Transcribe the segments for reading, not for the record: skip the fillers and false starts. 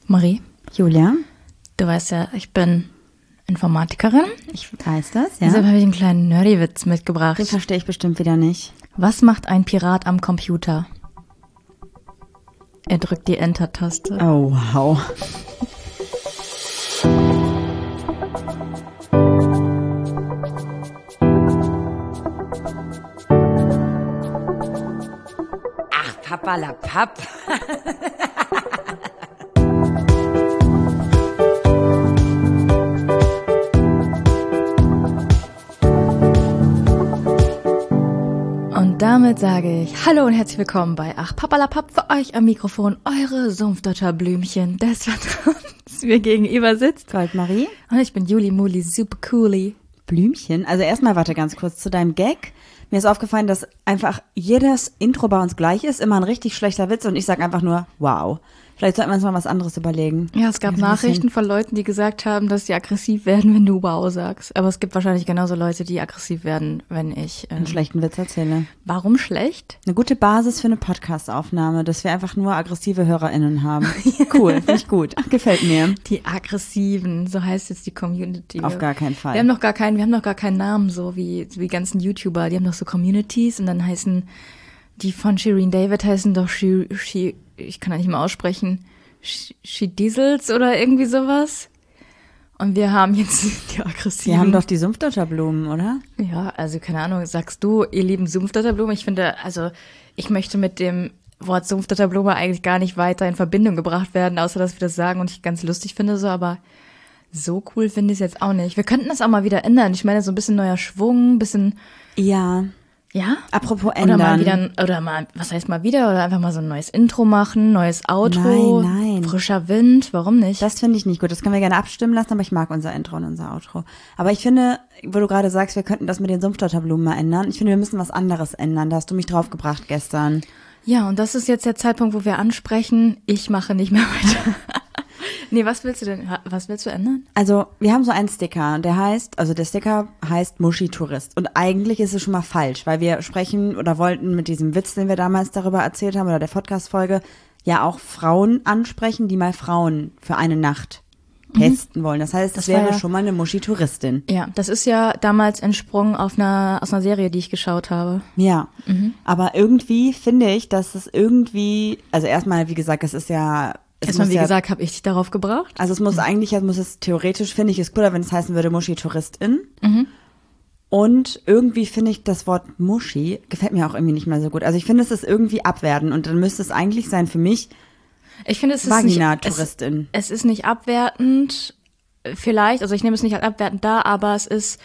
Marie, Julia, du weißt ja, ich bin Informatikerin. ich weiß das, ja. Deshalb habe ich einen kleinen Nerdy-Witz mitgebracht. Den verstehe ich bestimmt wieder nicht. Was macht ein Pirat am Computer? Er drückt die Enter-Taste. Oh, wow. Ach, Papperlapapp. Und damit sage ich Hallo und herzlich willkommen bei Ach Papperlapapp, für euch am Mikrofon eure Sumpfdotterblümchen des Vertrauens. Mir gegenüber sitzt Goldmarie. und ich bin Juli Muli, super cooli. Blümchen. Also erstmal warte ganz kurz zu deinem Gag. Mir ist aufgefallen, dass einfach jedes Intro bei uns gleich ist, immer ein richtig schlechter Witz und ich sage einfach nur wow. Vielleicht sollten wir uns mal was anderes überlegen. Ja, es gab Nachrichten von Leuten, die gesagt haben, dass sie aggressiv werden, wenn du wow sagst. Aber es gibt wahrscheinlich genauso Leute, die aggressiv werden, wenn ich Einen schlechten Witz erzähle. Warum schlecht? Eine gute Basis für eine Podcast-Aufnahme, dass wir einfach nur aggressive HörerInnen haben. Cool, finde ich gut. Gefällt mir. Die Aggressiven, so heißt jetzt die Community. Auf gar keinen Fall. Wir haben noch gar keinen Namen, so wie ganzen YouTuber. Die haben doch so Communities und dann heißen die von Shireen David heißen doch ich kann da nicht mal aussprechen, She Diesels oder irgendwie sowas. Und wir haben jetzt die aggressiven. Wir haben doch die Sumpfdotterblumen, oder? Ja, also keine Ahnung, sagst du, ihr lieben Sumpfdotterblume? Ich finde, also ich möchte mit dem Wort Sumpfdotterblume eigentlich gar nicht weiter in Verbindung gebracht werden, außer dass wir das sagen und ich ganz lustig finde so, aber so cool finde ich es jetzt auch nicht. Wir könnten das auch mal wieder ändern. Ich meine, so ein bisschen neuer Schwung, ein bisschen, Ja. ja? Apropos Oder mal ändern. was heißt mal wieder? Oder einfach mal so ein neues Intro machen, neues Outro. Nein. Frischer Wind, warum nicht? Das finde ich nicht gut. Das können wir gerne abstimmen lassen, aber ich mag unser Intro und unser Outro. Aber ich finde, wo du gerade sagst, wir könnten das mit den Sumpfdotterblumen mal ändern. Ich finde, wir müssen was anderes ändern. Da hast du mich draufgebracht gestern. Ja, und das ist jetzt der Zeitpunkt, wo wir ansprechen, ich mache nicht mehr weiter. Nee, was willst du ändern? Also, wir haben so einen Sticker, der Sticker heißt Muschi-Tourist. Und eigentlich ist es schon mal falsch, weil wir sprechen oder wollten mit diesem Witz, den wir damals darüber erzählt haben, oder der Podcast-Folge, ja auch Frauen ansprechen, die mal Frauen für eine Nacht testen wollen. Das heißt, das war wäre ja schon mal eine Muschi-Touristin. Ja, das ist ja damals entsprungen aus einer Serie, die ich geschaut habe. Ja, aber irgendwie finde ich, dass es irgendwie, also erstmal, wie gesagt, es ist ja... Erstmal, wie gesagt, habe ich dich darauf gebracht. Also es muss theoretisch, finde ich es cooler, wenn es heißen würde Muschi-Touristin. Und irgendwie finde ich das Wort Muschi, gefällt mir auch irgendwie nicht mehr so gut. Also ich finde, es ist irgendwie abwertend und dann müsste es eigentlich sein für mich Ich finde, es ist Vagina-Touristin. Es ist nicht abwertend, vielleicht, also ich nehme es nicht als abwertend da, aber es ist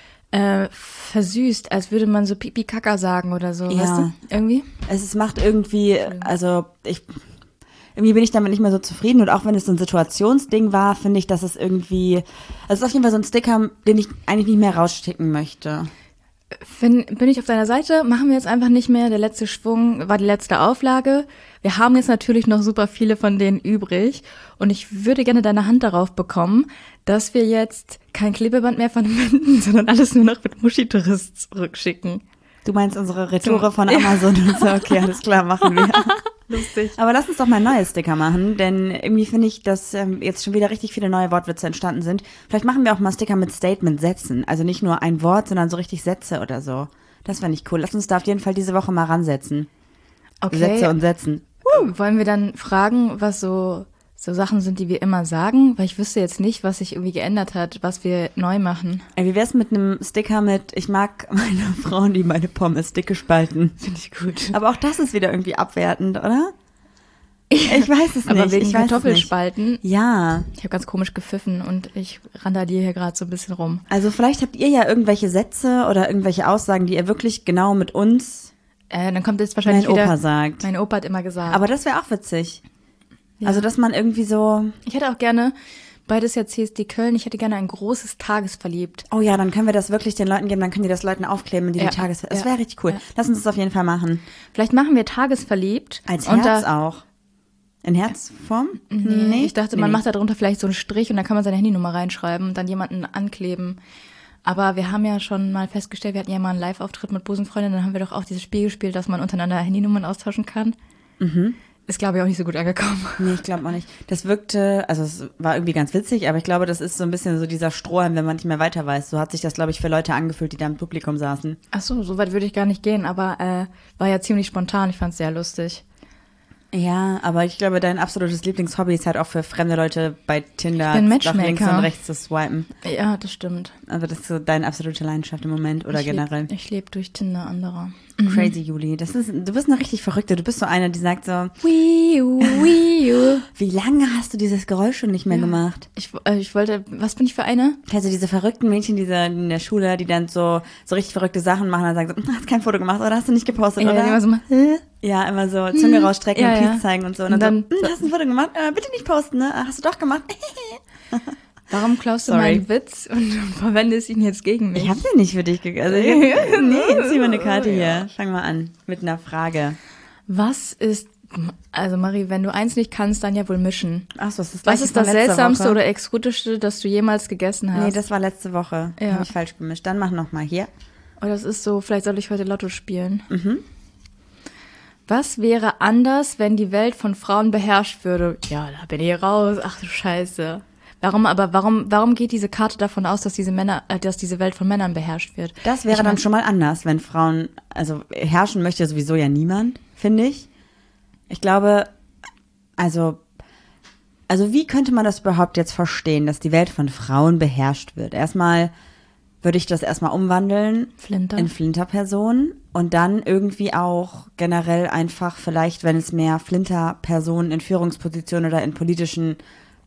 versüßt, als würde man so Pipi-Kaka sagen oder so, Ja. weißt du? Irgendwie? Es macht irgendwie, irgendwie bin ich damit nicht mehr so zufrieden und auch wenn es so ein Situationsding war, finde ich, dass es irgendwie, also es ist auf jeden Fall so ein Sticker, den ich eigentlich nicht mehr rausschicken möchte. Bin ich auf deiner Seite, machen wir jetzt einfach nicht mehr. Der letzte Schwung war die letzte Auflage. Wir haben jetzt natürlich noch super viele von denen übrig. Und ich würde gerne deine Hand darauf bekommen, dass wir jetzt kein Klebeband mehr verwenden, sondern alles nur noch mit Muschi-Tourist zurückschicken. Du meinst unsere Retoure von Amazon und so, okay, alles klar, machen wir. Lustig. Aber lass uns doch mal ein neues Sticker machen, denn irgendwie finde ich, dass jetzt schon wieder richtig viele neue Wortwitze entstanden sind. Vielleicht machen wir auch mal Sticker mit Statement-Sätzen. Also nicht nur ein Wort, sondern so richtig Sätze oder so. Das fände ich cool. Lass uns da auf jeden Fall diese Woche mal ransetzen. Okay. Sätze und Sätzen. Wollen wir dann fragen, was so Sachen sind, die wir immer sagen? Weil ich wüsste jetzt nicht, was sich irgendwie geändert hat, was wir neu machen. Ey, wie wär's mit einem Sticker mit, ich mag meine Frauen, die meine Pommes dicke spalten. Finde ich gut. Aber auch das ist wieder irgendwie abwertend, oder? Ich weiß es nicht. Aber wegen ich weiß es Kartoffelspalten. nicht. Ja. Ich habe ganz komisch gepfiffen und ich randaliere hier gerade so ein bisschen rum. Also vielleicht habt ihr ja irgendwelche Sätze oder irgendwelche Aussagen, die ihr wirklich genau mit uns, Dann kommt jetzt wahrscheinlich mein wieder. Opa sagt. Mein Opa hat immer gesagt. Aber das wäre auch witzig. Ja. Also, dass man irgendwie so, Ich hätte auch gerne, beides ja CSD Köln, ich hätte gerne ein großes Tagesverliebt. oh ja, dann können wir das wirklich den Leuten geben, dann können die das Leuten aufkleben, die Ja, Das ja, wäre richtig cool. ja. Lass uns das auf jeden Fall machen. Vielleicht machen wir Tagesverliebt. Als und Herz da, auch. In Herzform? Nee, ich dachte, man Nee. macht da drunter vielleicht so einen Strich und dann kann man seine Handynummer reinschreiben und dann jemanden ankleben. Aber wir haben ja schon mal festgestellt, wir hatten ja mal einen Live-Auftritt mit Busenfreundin, dann haben wir doch auch dieses Spiel gespielt, dass man untereinander Handynummern austauschen kann. Ist, glaube ich, auch nicht so gut angekommen. Nee, ich glaube auch nicht. Das wirkte, also es war irgendwie ganz witzig, aber ich glaube, das ist so ein bisschen so dieser Strohhalm, wenn man nicht mehr weiter weiß. So hat sich das, glaube ich, für Leute angefühlt, die da im Publikum saßen. Ach so weit würde ich gar nicht gehen, aber war ja ziemlich spontan. Ich fand es sehr lustig. Ja, aber ich glaube, dein absolutes Lieblingshobby ist halt auch für fremde Leute bei Tinder Ich bin nach links Matchmaker. und rechts zu swipen. Ja, das stimmt. Also das ist so deine absolute Leidenschaft im Moment oder generell. Ich lebe durch Tinder anderer. Crazy, Juli. Du bist eine richtig Verrückte. Du bist so eine, die sagt so, Wii U. wie lange hast du dieses Geräusch schon nicht mehr gemacht? Ich wollte, was bin ich für eine? Also diese verrückten Mädchen in der Schule, die dann so richtig verrückte Sachen machen und dann sagen so, hast kein Foto gemacht oder hast du nicht gepostet, Ja, oder? die immer so mal, Ja, immer so Zunge rausstrecken Ja, und ja. Peace zeigen und so. Und Und dann dann so, hast du ein Foto gemacht? Bitte nicht posten, ne? Hast du doch gemacht? warum klaust du Sorry. meinen Witz und verwendest ihn jetzt gegen mich? Ich hab den nicht für dich gegessen. Also, nee, zieh mal eine Karte hier. Fang mal an mit einer Frage. Was ist, also Marie, wenn du eins nicht kannst, dann ja wohl mischen. Ach so, das ist Was ist das letzte Seltsamste Woche. oder Exotischste, das du jemals gegessen hast? Nee, das war letzte Woche. Ja. Habe ich falsch gemischt. Dann mach noch mal hier. Oder das ist so, vielleicht soll ich heute Lotto spielen. Was wäre anders, wenn die Welt von Frauen beherrscht würde? Ja, da bin ich raus. Ach du Scheiße. Warum geht diese Karte davon aus, dass diese Welt von Männern beherrscht wird? Das wäre Ich mein, dann schon mal anders, wenn Frauen, also herrschen möchte ja sowieso ja niemand, finde ich. Ich glaube, also wie könnte man das überhaupt jetzt verstehen, dass die Welt von Frauen beherrscht wird? Erstmal würde ich das erstmal umwandeln Flinter. in Flinterpersonen und dann irgendwie auch generell einfach vielleicht, wenn es mehr Flinterpersonen in Führungspositionen oder in politischen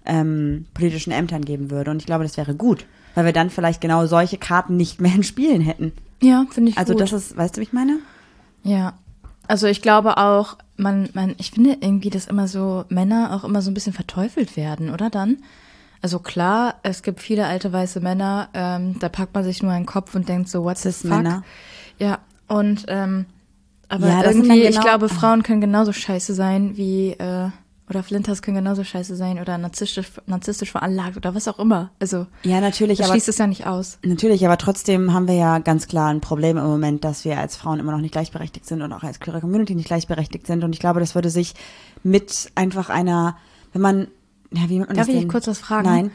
Ämtern geben würde. Und ich glaube, das wäre gut, weil wir dann vielleicht genau solche Karten nicht mehr in Spielen hätten. Ja, finde ich Also gut. das ist, weißt du, wie ich meine? Ja. Also ich glaube auch, ich finde irgendwie, dass immer so Männer auch immer so ein bisschen verteufelt werden, oder dann? Also klar, es gibt viele alte weiße Männer, da packt man sich nur einen Kopf und denkt so, what the fuck? Cis-Männer. Ja, und aber Ja, das sind irgendwie, dann ich genau- glaube, Frauen können genauso scheiße sein wie, oder Flinters können genauso scheiße sein oder narzisstisch veranlagt oder was auch immer. Also Ja, natürlich, das aber schließt es ja nicht aus. natürlich, aber trotzdem haben wir ja ganz klar ein Problem im Moment, dass wir als Frauen immer noch nicht gleichberechtigt sind und auch als queere Community nicht gleichberechtigt sind. Und ich glaube, das würde sich mit einfach einer, wenn man, ja, wie nennt man das Darf ich denn? kurz was fragen? Nein,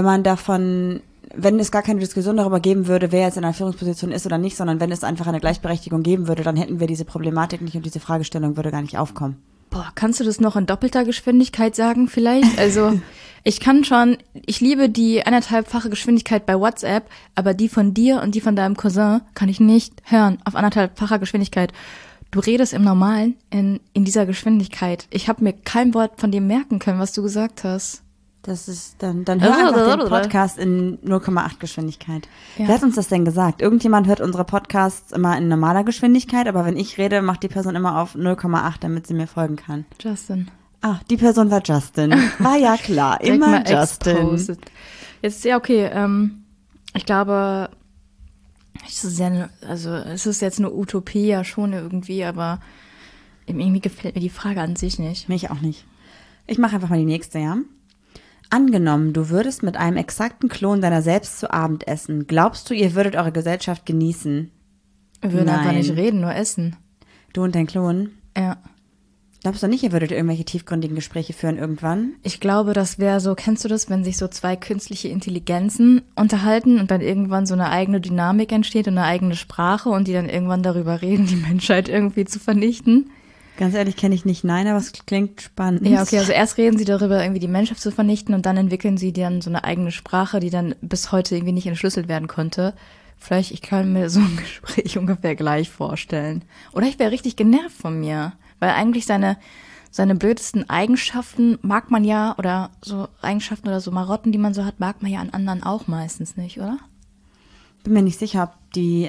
wenn es gar keine Diskussion darüber geben würde, wer jetzt in einer Führungsposition ist oder nicht, sondern wenn es einfach eine Gleichberechtigung geben würde, dann hätten wir diese Problematik nicht und diese Fragestellung würde gar nicht aufkommen. Boah, kannst du das noch in doppelter Geschwindigkeit sagen vielleicht? Also ich liebe die 1,5-fache Geschwindigkeit bei WhatsApp, aber die von dir und die von deinem Cousin kann ich nicht hören auf 1,5-facher Geschwindigkeit. Du redest im Normalen in dieser Geschwindigkeit. Ich habe mir kein Wort von dem merken können, was du gesagt hast. Das ist dann hör einfach den Podcast in 0,8 Geschwindigkeit. Ja. Wer hat uns das denn gesagt? Irgendjemand hört unsere Podcasts immer in normaler Geschwindigkeit, aber wenn ich rede, macht die Person immer auf 0,8, damit sie mir folgen kann. Justin. Ah, die Person war Justin. War ja klar, Direkt immer mal Justin. exposed. Jetzt, ja, okay, ich glaube, es ist jetzt eine Utopie ja schon irgendwie, aber irgendwie gefällt mir die Frage an sich nicht. Mich auch nicht. Ich mache einfach mal die nächste, ja? Angenommen, du würdest mit einem exakten Klon deiner selbst zu Abend essen. Glaubst du, ihr würdet eure Gesellschaft genießen? Wir würden einfach Nein. nicht reden, nur essen. Du und dein Klon? Ja. Glaubst du nicht, ihr würdet irgendwelche tiefgründigen Gespräche führen irgendwann? Ich glaube, das wäre so, kennst du das, wenn sich so zwei künstliche Intelligenzen unterhalten und dann irgendwann so eine eigene Dynamik entsteht und eine eigene Sprache und die dann irgendwann darüber reden, die Menschheit irgendwie zu vernichten? Ganz ehrlich, kenne ich nicht. Nein, aber es klingt spannend. Ja, okay, also erst reden sie darüber, irgendwie die Menschheit zu vernichten und dann entwickeln sie dann so eine eigene Sprache, die dann bis heute irgendwie nicht entschlüsselt werden konnte. Vielleicht, ich kann mir so ein Gespräch ungefähr gleich vorstellen. Oder ich wäre richtig genervt von mir, weil eigentlich seine blödesten Eigenschaften mag man ja, oder so Eigenschaften oder so Marotten, die man so hat, mag man ja an anderen auch meistens nicht, oder? Bin mir nicht sicher, ob die,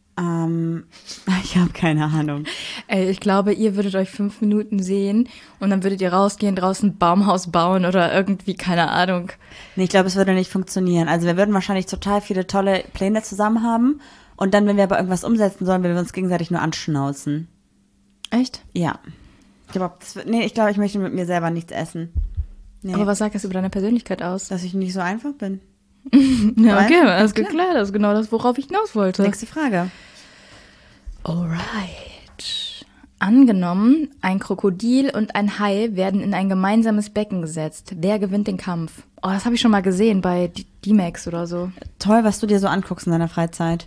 ich habe keine Ahnung. Ey, ich glaube, ihr würdet euch 5 Minuten sehen und dann würdet ihr rausgehen, draußen ein Baumhaus bauen oder irgendwie, keine Ahnung. Nee, ich glaube, es würde nicht funktionieren. Also wir würden wahrscheinlich total viele tolle Pläne zusammen haben und dann, wenn wir aber irgendwas umsetzen sollen, würden wir uns gegenseitig nur anschnauzen. Echt? Ja. Ich glaube, ich möchte mit mir selber nichts essen. Nee, Aber was sagt das über deine Persönlichkeit aus? dass ich nicht so einfach bin. Ja, okay, Klar. alles geklärt. Das ist genau das, worauf ich hinaus wollte. Nächste Frage. Alright. Angenommen, ein Krokodil und ein Hai werden in ein gemeinsames Becken gesetzt. Wer gewinnt den Kampf? Oh, das habe ich schon mal gesehen bei D-Max oder so. Toll, was du dir so anguckst in deiner Freizeit.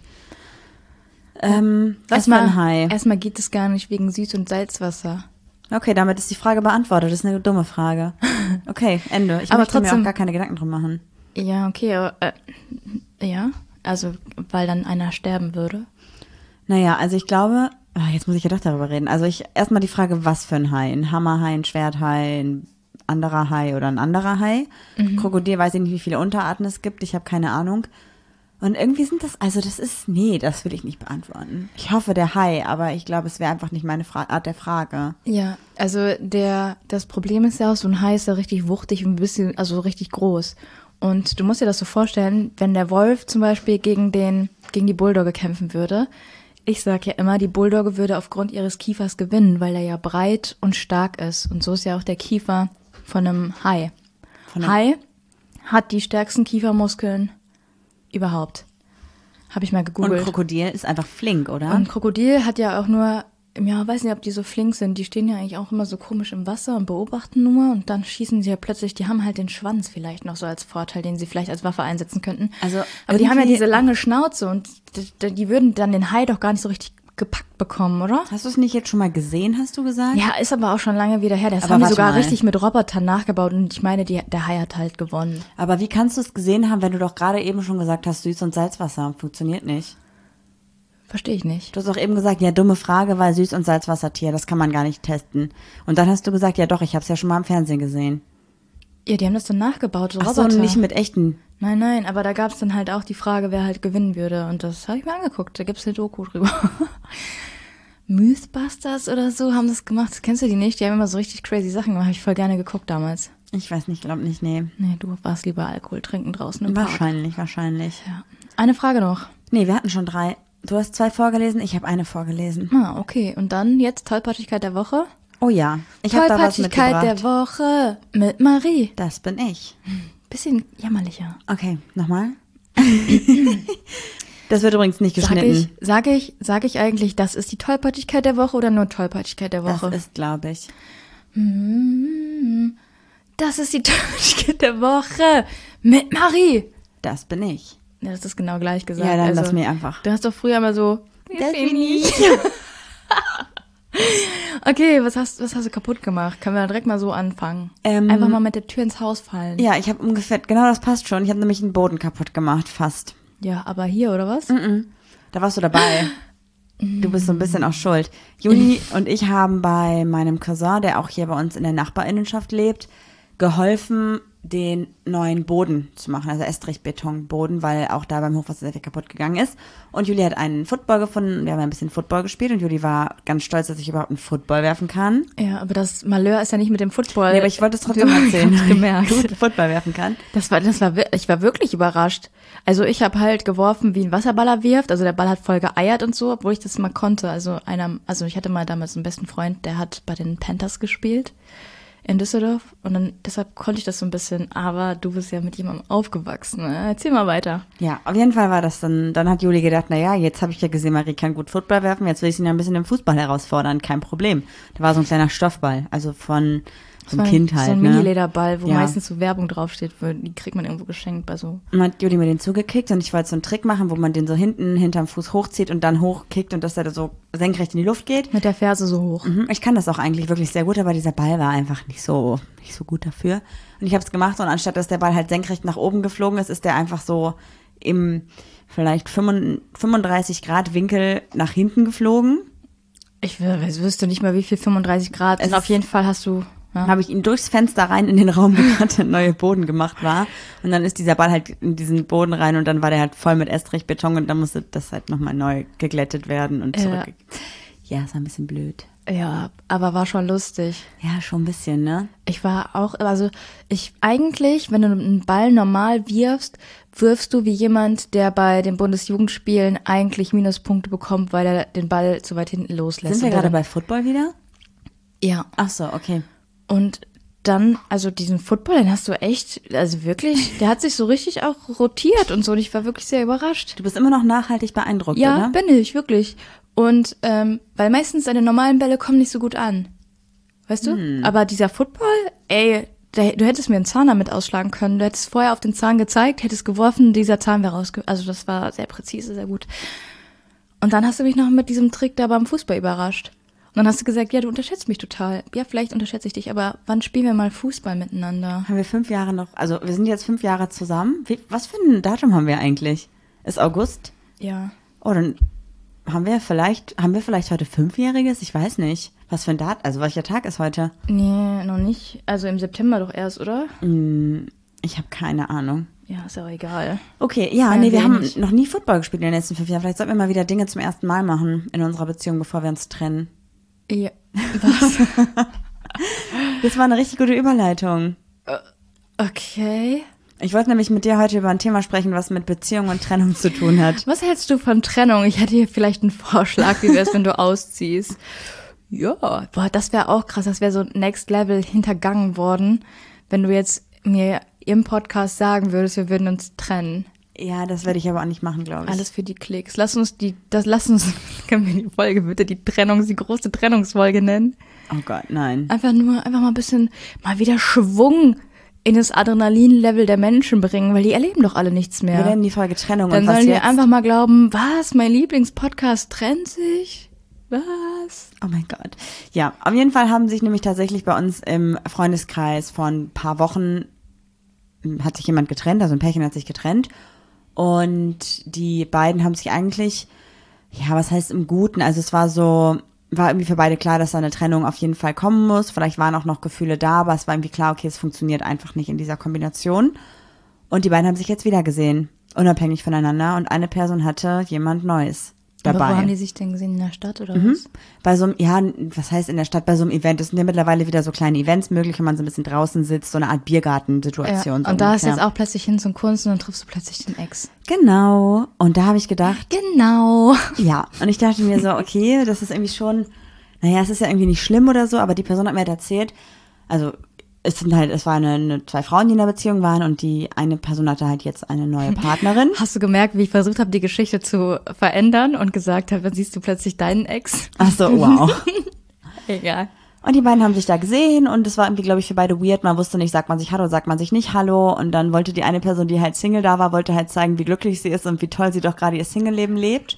Was für ein Hai? Erstmal geht es gar nicht wegen Süß- und Salzwasser. Okay, damit ist die Frage beantwortet. Das ist eine dumme Frage. Okay, Ende. Ich Aber möchte mir trotzdem- auch gar keine Gedanken drum machen. Ja, okay, aber, ja, also weil dann einer sterben würde. Naja, also ich glaube, jetzt muss ich ja doch darüber reden. Also erstmal die Frage, was für ein Hai? Ein Hammerhai, ein Schwerthai, ein anderer Hai oder ein anderer Hai? Krokodil, weiß ich nicht, wie viele Unterarten es gibt. Ich habe keine Ahnung. Und irgendwie sind das, das will ich nicht beantworten. Ich hoffe der Hai, aber ich glaube, es wäre einfach nicht meine Art der Frage. Ja, also das Problem ist ja auch, so ein Hai ist ja richtig wuchtig und ein bisschen, also richtig groß. Und du musst dir das so vorstellen, wenn der Wolf zum Beispiel gegen die Bulldogge kämpfen würde. Ich sag ja immer, die Bulldogge würde aufgrund ihres Kiefers gewinnen, weil er ja breit und stark ist. Und so ist ja auch der Kiefer von einem Hai. Hai hat die stärksten Kiefermuskeln überhaupt. Habe ich mal gegoogelt. Und Krokodil ist einfach flink, oder? Und Krokodil hat ja auch nur, ja, weiß nicht, ob die so flink sind. Die stehen ja eigentlich auch immer so komisch im Wasser und beobachten nur. Und dann schießen sie ja plötzlich, die haben halt den Schwanz vielleicht noch so als Vorteil, den sie vielleicht als Waffe einsetzen könnten. Also aber die haben ja irgendwie- diese lange Schnauze und die würden dann den Hai doch gar nicht so richtig gepackt bekommen, oder? Hast du es nicht jetzt schon mal gesehen, hast du gesagt? Ja, ist aber auch schon lange wieder her. Das Aber haben die warte sogar mal. richtig mit Robotern nachgebaut und ich meine, der Hai hat halt gewonnen. Aber wie kannst du es gesehen haben, wenn du doch gerade eben schon gesagt hast, Süß- und Salzwasser funktioniert nicht? Verstehe ich nicht. Du hast auch eben gesagt, ja, dumme Frage, weil Süß- und Salzwassertier, das kann man gar nicht testen. Und dann hast du gesagt, ja doch, ich habe es ja schon mal im Fernsehen gesehen. Ja, die haben das dann nachgebaut, so Ach so, Roboter. nicht mit echten. Nein, aber da gab es dann halt auch die Frage, wer halt gewinnen würde. Und das habe ich mir angeguckt. Da gibt es eine Doku drüber. Mythbusters oder so haben das gemacht. Kennst du die nicht? Die haben immer so richtig crazy Sachen gemacht. Habe ich voll gerne geguckt damals. Ich weiß nicht, glaub nicht, nee. Nee, du warst lieber Alkohol trinken draußen im Park. Wahrscheinlich. Ja. Eine Frage noch. Nee, wir hatten schon 3. Du hast 2 vorgelesen, ich habe eine vorgelesen. Ah, okay. Und dann jetzt Tollpatschigkeit der Woche. Oh ja, ich habe da was Tollpatschigkeit mitgebracht. der Woche mit Marie. Das bin ich. Bisschen jämmerlicher. Okay, nochmal. Das wird übrigens nicht geschnitten. Sag ich eigentlich, das ist die Tollpatschigkeit der Woche oder nur Tollpatschigkeit der Woche? Das ist, glaube ich. Das ist die Tollpatschigkeit der Woche mit Marie. Das bin ich. Ja, das ist genau gleich gesagt. Ja, dann also, lass mir einfach. Du hast doch früher mal so. Das bin ich. Okay, was hast du kaputt gemacht? Können wir direkt mal so anfangen? Einfach mal mit der Tür ins Haus fallen. Ja, ich habe ungefähr, genau das passt schon. Ich habe nämlich einen Boden kaputt gemacht, fast. Ja, aber hier, oder was? Da warst du dabei. Du bist so ein bisschen auch schuld. Juli und ich haben bei meinem Cousin, der auch hier bei uns in der Nachbarinnenschaft lebt, geholfen, den neuen Boden zu machen, also Estrichbetonboden, weil auch da beim Hochwasser sehr viel kaputt gegangen ist. Und Juli hat einen Football gefunden, wir haben ein bisschen Football gespielt und Juli war ganz stolz, dass ich überhaupt einen Football werfen kann. Ja, aber das Malheur ist ja nicht mit dem Football. Nee, aber ich wollte es trotzdem erzählen, Hab ich gemerkt. dass ich gut Football werfen kann. Ich war wirklich überrascht. Also ich habe halt geworfen, wie ein Wasserballer wirft. Also der Ball hat voll geeiert und so, obwohl ich das mal konnte. Also ich hatte mal damals einen besten Freund, der hat bei den Panthers gespielt in Düsseldorf und dann deshalb konnte ich das so ein bisschen. Aber du bist ja mit jemandem aufgewachsen. Ne? Erzähl mal weiter. Ja, auf jeden Fall war das dann hat Juli gedacht, naja, jetzt habe ich ja gesehen, Marie kann gut Football werfen, jetzt will ich sie ja ein bisschen im Fußball herausfordern, kein Problem. Da war so ein kleiner Stoffball, also von so einem Kind halt, so ein ne? Mini-Lederball, wo Ja. meistens so Werbung draufsteht, die kriegt man irgendwo geschenkt bei so. Und dann hat Juli mir den zugekickt und ich wollte so einen Trick machen, wo man den so hinterm Fuß hochzieht und dann hochkickt und dass der da so senkrecht in die Luft geht. Mit der Ferse so hoch. Ich kann das auch eigentlich wirklich sehr gut, aber dieser Ball war einfach nicht so gut dafür. Und ich habe es gemacht und anstatt, dass der Ball halt senkrecht nach oben geflogen ist, ist der einfach so im vielleicht 35 Grad Winkel nach hinten geflogen. Ich wüsste nicht mal, wie viel 35 Grad sind. Auf jeden Fall hast du. Ja. Dann habe ich ihn durchs Fenster rein in den Raum gebracht, der neue Boden gemacht war. Und dann ist dieser Ball halt in diesen Boden rein und dann war der halt voll mit Estrichbeton und dann musste das halt nochmal neu geglättet werden und zurück. Ja, ist ein bisschen blöd. Ja, aber war schon lustig. Ja, schon ein bisschen, ne? Ich war auch, also eigentlich, wenn du einen Ball normal wirfst du wie jemand, der bei den Bundesjugendspielen eigentlich Minuspunkte bekommt, weil er den Ball zu weit hinten loslässt. Sind wir Und gerade dann- bei Football wieder? Ja. Ach so, okay. Und dann, also diesen Football, den hast du echt, also wirklich, der hat sich so richtig auch rotiert und so und ich war wirklich sehr überrascht. Du bist immer noch nachhaltig beeindruckt, Ja, oder? bin ich, wirklich. Und weil meistens deine normalen Bälle kommen nicht so gut an. Weißt du? Aber dieser Football, ey, du hättest mir einen Zahn damit ausschlagen können. Du hättest vorher auf den Zahn gezeigt, hättest geworfen, dieser Zahn wäre also das war sehr präzise, sehr gut. Und dann hast du mich noch mit diesem Trick da beim Fußball überrascht. Und dann hast du gesagt, ja, du unterschätzt mich total. Ja, vielleicht unterschätze ich dich, aber wann spielen wir mal Fußball miteinander? Haben wir 5 Jahre noch, also wir sind jetzt 5 Jahre zusammen. Was für ein Datum haben wir eigentlich? Ist August? Ja. Oh, dann haben wir vielleicht heute 5-Jähriges? Ich weiß nicht. Was für ein Datum, also welcher Tag ist heute? Nee, noch nicht. Also im September doch erst, oder? Ich habe keine Ahnung. Ja, ist auch egal. Okay, ja, Feiern nee, wir wir haben nicht. noch nie Football gespielt in den letzten 5 Jahren. Vielleicht sollten wir mal wieder Dinge zum ersten Mal machen in unserer Beziehung, bevor wir uns trennen. Ja. Was? Das war eine richtig gute Überleitung. Okay. Ich wollte nämlich mit dir heute über ein Thema sprechen, was mit Beziehung und Trennung zu tun hat. Was hältst du von Trennung? Ich hätte hier vielleicht einen Vorschlag, wie wär's, wenn du ausziehst? Ja, boah, das wäre auch krass. Das wäre so Next Level hintergangen worden, wenn du jetzt mir im Podcast sagen würdest, wir würden uns trennen. Ja, das werde ich aber auch nicht machen, glaube ich. Alles für die Klicks. Lass uns, können wir die Folge bitte die große Trennungsfolge nennen? Oh Gott, nein. Einfach mal ein bisschen, mal wieder Schwung in das Adrenalin-Level der Menschen bringen, weil die erleben doch alle nichts mehr. Wir nennen die Folge Trennung. Dann und was sollen wir jetzt? einfach mal glauben, was, mein Lieblingspodcast trennt sich? Was? Oh mein Gott. Ja, auf jeden Fall haben sich nämlich tatsächlich bei uns im Freundeskreis vor ein paar Wochen hat sich jemand getrennt, also ein Pärchen hat sich getrennt. Und die beiden haben sich eigentlich, ja, was heißt im Guten? Also es war irgendwie für beide klar, dass da eine Trennung auf jeden Fall kommen muss. Vielleicht waren auch noch Gefühle da, aber es war irgendwie klar, okay, es funktioniert einfach nicht in dieser Kombination. Und die beiden haben sich jetzt wieder gesehen, unabhängig voneinander. Und eine Person hatte jemand Neues dabei. Aber wo haben die sich denn gesehen? In der Stadt oder was? Bei so einem, ja, was heißt in der Stadt, bei so einem Event, es sind ja mittlerweile wieder so kleine Events möglich, wenn man so ein bisschen draußen sitzt, so eine Art Biergarten-Situation. Ja, so und da ist ungefähr. jetzt auch plötzlich hin zum Kunst und dann triffst du plötzlich den Ex. Genau. Und da habe ich gedacht, Genau. ja, und ich dachte mir so, okay, das ist irgendwie schon, naja, es ist ja irgendwie nicht schlimm oder so, aber die Person hat mir halt erzählt, also es waren zwei Frauen, die in der Beziehung waren und die eine Person hatte halt jetzt eine neue Partnerin. Hast du gemerkt, wie ich versucht habe, die Geschichte zu verändern und gesagt habe, dann siehst du plötzlich deinen Ex? Ach so, wow. Egal. Und die beiden haben sich da gesehen und es war irgendwie, glaube ich, für beide weird. Man wusste nicht, sagt man sich Hallo, sagt man sich nicht Hallo. Und dann wollte die eine Person, die halt Single da war, wollte halt zeigen, wie glücklich sie ist und wie toll sie doch gerade ihr Single-Leben lebt.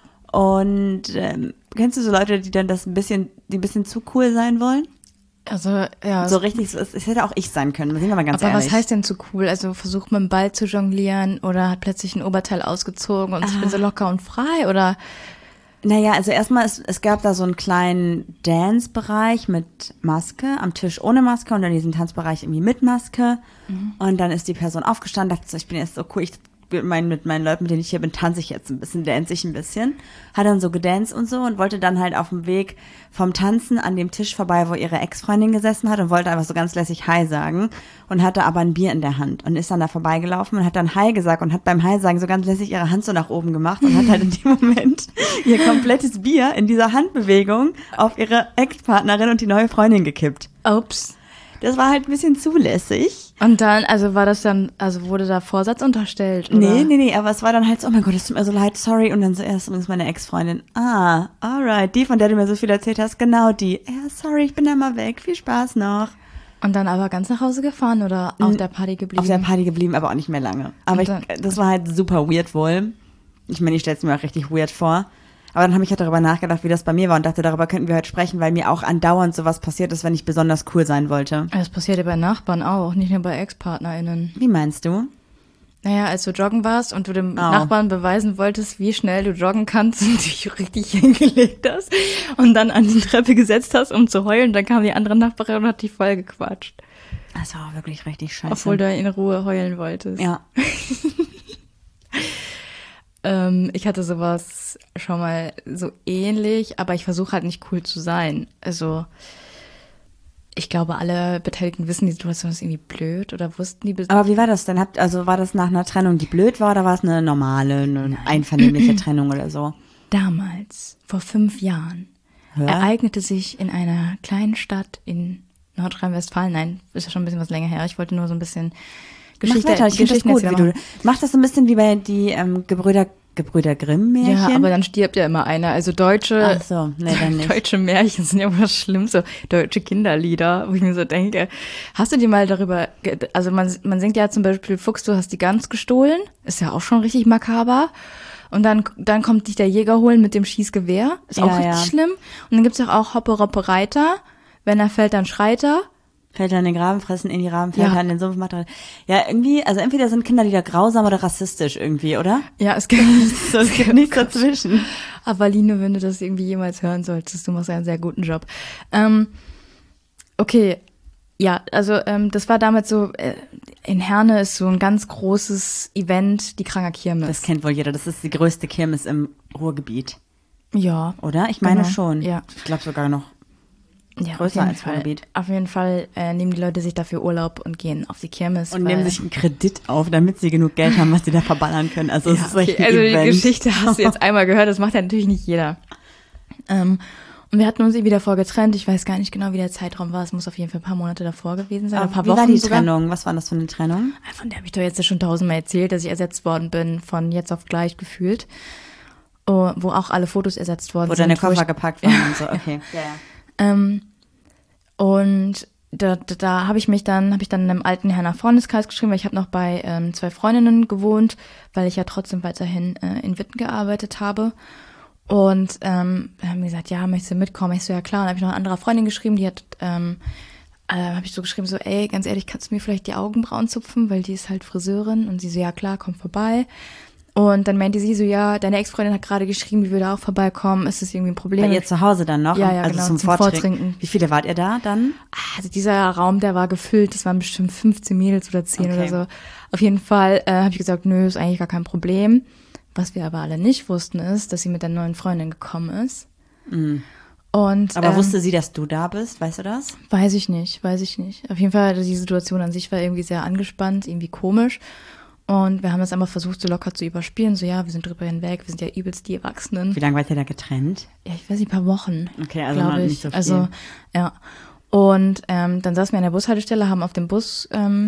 Und kennst du so Leute, die dann die ein bisschen zu cool sein wollen? Also, ja. So richtig, es hätte auch ich sein können, sind wir mal ganz aber ehrlich. was heißt denn zu cool? Also versucht mit dem Ball zu jonglieren oder hat plötzlich ein Oberteil ausgezogen und ich bin so locker und frei oder? Naja, also erstmal, es gab da so einen kleinen Dance-Bereich mit Maske, am Tisch ohne Maske und dann diesen Tanzbereich irgendwie mit Maske. Und dann ist die Person aufgestanden, dachte so, ich bin jetzt so cool, mit meinen Leuten, mit denen ich hier bin, tanze ich jetzt ein bisschen, dance ich ein bisschen. Hat dann so gedanced und so und wollte dann halt auf dem Weg vom Tanzen an dem Tisch vorbei, wo ihre Ex-Freundin gesessen hat und wollte einfach so ganz lässig Hi sagen und hatte aber ein Bier in der Hand und ist dann da vorbeigelaufen und hat dann Hi gesagt und hat beim Hi sagen so ganz lässig ihre Hand so nach oben gemacht und hat halt in dem Moment ihr komplettes Bier in dieser Handbewegung auf ihre Ex-Partnerin und die neue Freundin gekippt. Ups. Das war halt ein bisschen zulässig. Und dann, also wurde da Vorsatz unterstellt, oder? Nee, aber es war dann halt so, oh mein Gott, es tut mir so leid, sorry. Und dann so, ist übrigens meine Ex-Freundin. Ah, alright, die, von der du mir so viel erzählt hast, genau die. Ja, sorry, ich bin da mal weg, viel Spaß noch. Und dann aber ganz nach Hause gefahren oder auf der Party geblieben? Auf der Party geblieben, aber auch nicht mehr lange. Aber das war halt super weird wohl. Ich meine, ich stelle es mir auch richtig weird vor. Aber dann habe ich halt darüber nachgedacht, wie das bei mir war und dachte, darüber könnten wir heute sprechen, weil mir auch andauernd sowas passiert ist, wenn ich besonders cool sein wollte. Das passiert ja bei Nachbarn auch, nicht nur bei Ex-PartnerInnen. Wie meinst du? Naja, als du joggen warst und du dem Nachbarn beweisen wolltest, wie schnell du joggen kannst und dich richtig hingelegt hast und dann an die Treppe gesetzt hast, um zu heulen, dann kam die andere Nachbarin und hat dich voll gequatscht. Das war auch wirklich richtig scheiße. Obwohl du in Ruhe heulen wolltest. Ja. Ich hatte sowas schon mal so ähnlich, aber ich versuche halt nicht cool zu sein. Also ich glaube, alle Beteiligten wissen, die Situation ist irgendwie blöd oder wussten die. Aber wie war das denn? War das nach einer Trennung, die blöd war, oder war es eine normale, eine einvernehmliche Trennung oder so? Damals, vor 5 Jahren, ereignete sich in einer kleinen Stadt in Nordrhein-Westfalen, nein, ist ja schon ein bisschen was länger her, ich wollte nur so ein bisschen Mach weiter, ich finde das gut, erzählen. Mach das so ein bisschen wie bei die Gebrüder Gebrüder Grimm-Märchen? Ja, aber dann stirbt ja immer einer. Also Ach so, nee, dann nicht. deutsche Märchen sind ja immer das Schlimmste. Deutsche Kinderlieder, wo ich mir so denke, hast du dir mal darüber, also man singt ja zum Beispiel Fuchs, du hast die Gans gestohlen. Ist ja auch schon richtig makaber. Und dann kommt dich der Jäger holen mit dem Schießgewehr. Ist auch richtig schlimm. Und dann gibt's auch Hoppe, Roppe, Reiter. Wenn er fällt, dann schreit er. Fällt er in den Graben, fressen in die Raben, fällt er in den Sumpf, macht er. Ja, irgendwie, also entweder sind Kinderlieder grausam oder rassistisch irgendwie, oder? Ja, es gibt nichts dazwischen. Aber Line, wenn du das irgendwie jemals hören solltest, du machst einen sehr guten Job. Okay, ja, also das war damals so, in Herne ist so ein ganz großes Event, die Kranger Kirmes. Das kennt wohl jeder, das ist die größte Kirmes im Ruhrgebiet. Ja. Oder? Ich meine genau. schon. Ja. Ich glaube sogar noch ja, größer als Ruhrgebiet. Auf jeden Fall nehmen die Leute sich dafür Urlaub und gehen auf die Kirmes. Und nehmen sich einen Kredit auf, damit sie genug Geld haben, was sie da verballern können. Also es ist echt ein also Event. Die Geschichte hast du jetzt einmal gehört, das macht ja natürlich nicht jeder. Und wir hatten uns irgendwie davor getrennt. Ich weiß gar nicht genau, wie der Zeitraum war. Es muss auf jeden Fall ein paar Monate davor gewesen sein. Ein paar Wochen wie war die sogar. Trennung? Was war das für eine Trennung? Von der habe ich doch jetzt schon 1000-mal erzählt, dass ich ersetzt worden bin, von jetzt auf gleich gefühlt. Wo auch alle Fotos ersetzt worden sind. Wo deine Koffer gepackt waren und so, okay. Ja. Und da habe ich dann in einem alten Herner Freundeskreis geschrieben, weil ich habe noch bei 2 Freundinnen gewohnt, weil ich ja trotzdem weiterhin in Witten gearbeitet habe. Und haben gesagt, ja, möchtest du mitkommen? Ich so, ja klar. Und habe ich noch eine andere Freundin geschrieben, die hat, habe ich so geschrieben, so, ey, ganz ehrlich, kannst du mir vielleicht die Augenbrauen zupfen, weil die ist halt Friseurin. Und sie so, ja klar, komm vorbei. Und dann meinte sie so, ja, deine Ex-Freundin hat gerade geschrieben, die würde auch vorbeikommen. Ist das irgendwie ein Problem? Bei ihr zu Hause dann noch? Ja, also genau, zum Vortrinken. Wie viele wart ihr da dann? Also dieser Raum, der war gefüllt. Das waren bestimmt 15 Mädels oder 10 oder so. Auf jeden Fall habe ich gesagt, nö, ist eigentlich gar kein Problem. Was wir aber alle nicht wussten, ist, dass sie mit der neuen Freundin gekommen ist. Mhm. Und, aber wusste sie, dass du da bist? Weißt du das? Weiß ich nicht. Auf jeden Fall, die Situation an sich war irgendwie sehr angespannt, irgendwie komisch. Und wir haben das einmal versucht, so locker zu überspielen. So, ja, wir sind drüber hinweg, wir sind ja übelst die Erwachsenen. Wie lange wart ihr da getrennt? Ja, ich weiß nicht, ein paar Wochen. Okay, also noch nicht so viel. Also, ja. Und dann saßen wir an der Bushaltestelle, haben auf den Bus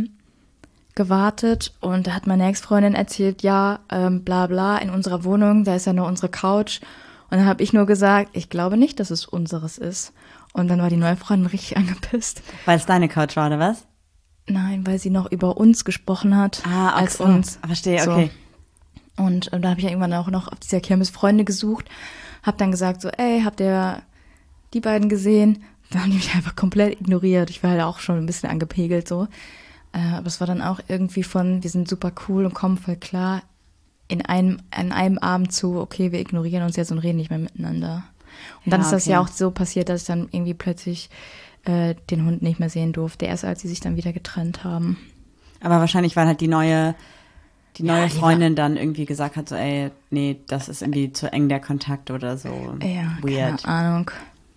gewartet. Und da hat meine Ex-Freundin erzählt, ja, bla bla, in unserer Wohnung, da ist ja nur unsere Couch. Und dann habe ich nur gesagt, ich glaube nicht, dass es unseres ist. Und dann war die neue Freundin richtig angepisst. Weil es deine Couch war, oder was? Nein, weil sie noch über uns gesprochen hat, als so. uns. Verstehe, okay. So. Und da habe ich ja irgendwann auch noch auf dieser Kirmes Freunde gesucht, habe dann gesagt so, ey, habt ihr die beiden gesehen? Da haben die mich einfach komplett ignoriert. Ich war halt auch schon ein bisschen angepegelt so. Aber es war dann auch irgendwie von, wir sind super cool und kommen voll klar an einem Abend zu, okay, wir ignorieren uns jetzt und reden nicht mehr miteinander. Und dann ist das ja auch so passiert, dass ich dann irgendwie plötzlich den Hund nicht mehr sehen durfte, erst als sie sich dann wieder getrennt haben. Aber wahrscheinlich, weil halt die neue Freundin dann irgendwie gesagt hat, so, ey, nee, das ist irgendwie zu eng der Kontakt oder so. Ja, weird. Keine Ahnung.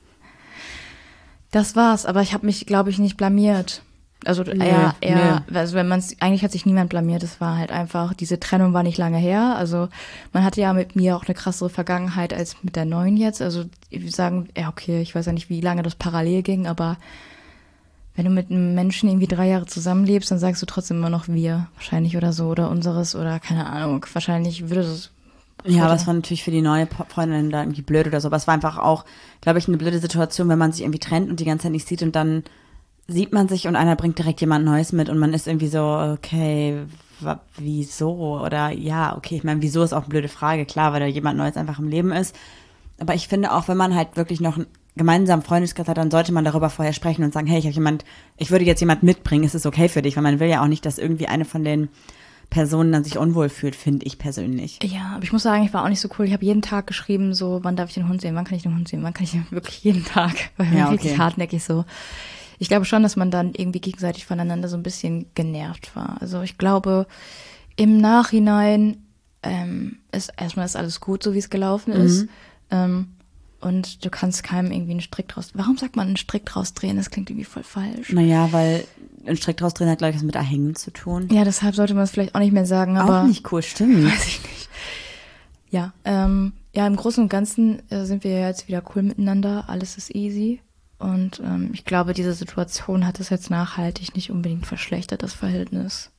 Das war's, aber ich habe mich, glaube ich, nicht blamiert. Also also eigentlich hat sich niemand blamiert, es war halt einfach, diese Trennung war nicht lange her, also man hatte ja mit mir auch eine krassere Vergangenheit als mit der neuen jetzt, also wir sagen, ja okay, ich weiß ja nicht, wie lange das parallel ging, aber wenn du mit einem Menschen irgendwie 3 Jahre zusammenlebst, dann sagst du trotzdem immer noch wir, wahrscheinlich oder so, oder unseres, oder keine Ahnung, wahrscheinlich würde das. Ja, aber es war natürlich für die neue Freundin da irgendwie blöd oder so, aber es war einfach auch, glaube ich, eine blöde Situation, wenn man sich irgendwie trennt und die ganze Zeit nicht sieht und dann sieht man sich und einer bringt direkt jemand Neues mit und man ist irgendwie so, okay, wieso? Oder ja, okay, ich meine, wieso ist auch eine blöde Frage, klar, weil da jemand Neues einfach im Leben ist. Aber ich finde auch, wenn man halt wirklich noch einen gemeinsamen Freundeskreis hat, dann sollte man darüber vorher sprechen und sagen, hey, ich würde jetzt jemand mitbringen, ist es okay für dich? Weil man will ja auch nicht, dass irgendwie eine von den Personen dann sich unwohl fühlt, finde ich persönlich. Ja, aber ich muss sagen, ich war auch nicht so cool. Ich habe jeden Tag geschrieben, so, wann darf ich den Hund sehen, wann kann ich den Hund sehen, wann kann ich den wirklich jeden Tag, weil ich richtig hartnäckig so. Ich glaube schon, dass man dann irgendwie gegenseitig voneinander so ein bisschen genervt war. Also ich glaube, im Nachhinein ist alles gut, so wie es gelaufen ist. Und du kannst keinem irgendwie einen Strick draus. Warum sagt man einen Strick draus drehen? Das klingt irgendwie voll falsch. Naja, weil ein Strick draus drehen hat gleich was mit Erhängen zu tun. Ja, deshalb sollte man es vielleicht auch nicht mehr sagen. Aber auch nicht cool, stimmt. Weiß ich nicht. Ja, im Großen und Ganzen sind wir jetzt wieder cool miteinander. Alles ist easy. Und ich glaube, diese Situation hat es jetzt nachhaltig nicht unbedingt verschlechtert, das Verhältnis.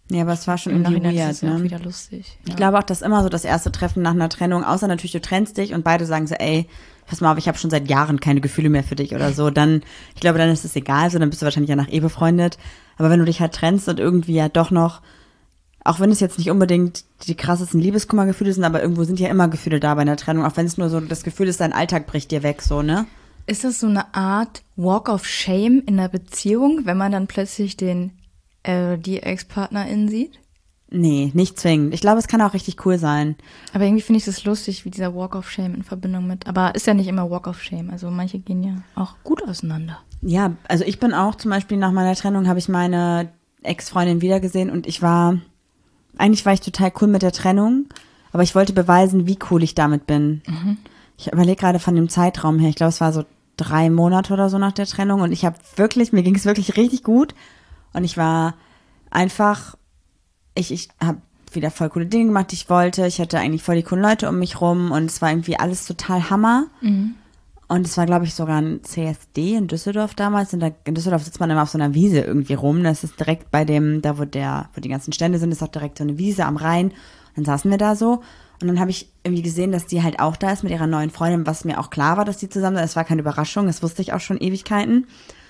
Ja, aber es war schon Im irgendwie Nachhinein ist weird, es ja auch ne? wieder lustig. Ich glaube auch, dass immer so das erste Treffen nach einer Trennung, außer natürlich du trennst dich und beide sagen so, ey, pass mal auf, ich habe schon seit Jahren keine Gefühle mehr für dich oder so, dann, ich glaube, dann ist es egal, so, dann bist du wahrscheinlich ja nach befreundet. Aber wenn du dich halt trennst und irgendwie ja doch noch, auch wenn es jetzt nicht unbedingt die krassesten Liebeskummergefühle sind, aber irgendwo sind ja immer Gefühle da bei einer Trennung, auch wenn es nur so das Gefühl ist, dein Alltag bricht dir weg, so, ne? Ist das so eine Art Walk of Shame in einer Beziehung, wenn man dann plötzlich die Ex-Partnerin sieht? Nee, nicht zwingend. Ich glaube, es kann auch richtig cool sein. Aber irgendwie finde ich das lustig, wie dieser Walk of Shame in Verbindung mit. Aber ist ja nicht immer Walk of Shame. Also manche gehen ja auch gut auseinander. Ja, also ich bin auch zum Beispiel nach meiner Trennung, habe ich meine Ex-Freundin wiedergesehen und eigentlich war ich total cool mit der Trennung, aber ich wollte beweisen, wie cool ich damit bin. Mhm. Ich überlege gerade von dem Zeitraum her, ich glaube, es war so 3 Monate oder so nach der Trennung und mir ging es wirklich richtig gut und ich war einfach, ich habe wieder voll coole Dinge gemacht, die ich wollte. Ich hatte eigentlich voll die coolen Leute um mich rum und es war irgendwie alles total Hammer. Mhm. Und es war, glaube ich, sogar ein CSD in Düsseldorf damals. Und in Düsseldorf sitzt man immer auf so einer Wiese irgendwie rum. Das ist direkt bei dem, da wo die ganzen Stände sind, ist auch direkt so eine Wiese am Rhein. Und dann saßen wir da so. Und dann habe ich irgendwie gesehen, dass die halt auch da ist mit ihrer neuen Freundin, was mir auch klar war, dass die zusammen sind. Es war keine Überraschung, das wusste ich auch schon Ewigkeiten.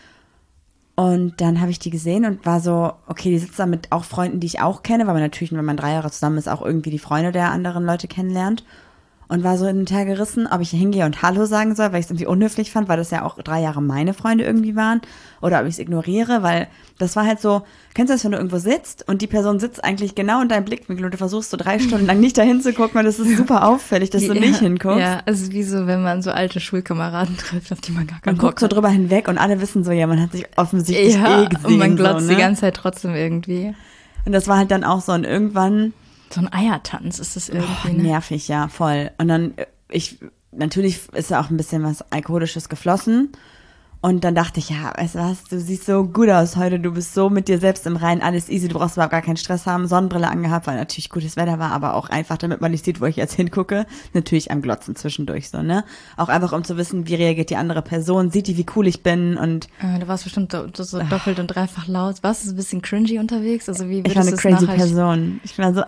Und dann habe ich die gesehen und war so, okay, die sitzt da mit auch Freunden, die ich auch kenne, weil man natürlich, wenn man 3 Jahre zusammen ist, auch irgendwie die Freunde der anderen Leute kennenlernt. Und war so hin und her gerissen, ob ich hingehe und Hallo sagen soll, weil ich es irgendwie unhöflich fand, weil das ja auch 3 Jahre meine Freunde irgendwie waren. Oder ob ich es ignoriere, weil das war halt so, kennst du das, wenn du irgendwo sitzt und die Person sitzt eigentlich genau in deinem Blickwinkel und du versuchst so 3 Stunden lang nicht dahin zu gucken, weil das ist super auffällig, dass du nicht hinguckst. Ja, es ist wie so, wenn man so alte Schulkameraden trifft, auf die man gar keinen Man guckt so drüber hinweg und alle wissen so, ja, man hat sich offensichtlich gesehen. Und man glotzt so, ne? die ganze Zeit trotzdem irgendwie. Und das war halt dann auch so und irgendwann so ein Eiertanz ist das irgendwie, ne? Nervig, ja, voll. Und dann, natürlich ist ja auch ein bisschen was Alkoholisches geflossen. Und dann dachte ich, ja, weißt du was, du siehst so gut aus heute, du bist so mit dir selbst im Reinen, alles easy, du brauchst überhaupt gar keinen Stress haben, Sonnenbrille angehabt, weil natürlich gutes Wetter war, aber auch einfach, damit man nicht sieht, wo ich jetzt hingucke, natürlich am Glotzen zwischendurch so, ne? Auch einfach, um zu wissen, wie reagiert die andere Person, sieht die, wie cool ich bin und du warst bestimmt so doppelt und dreifach laut. Warst du ein bisschen cringy unterwegs? Also wie ich war eine würdest crazy Person. Ich war so,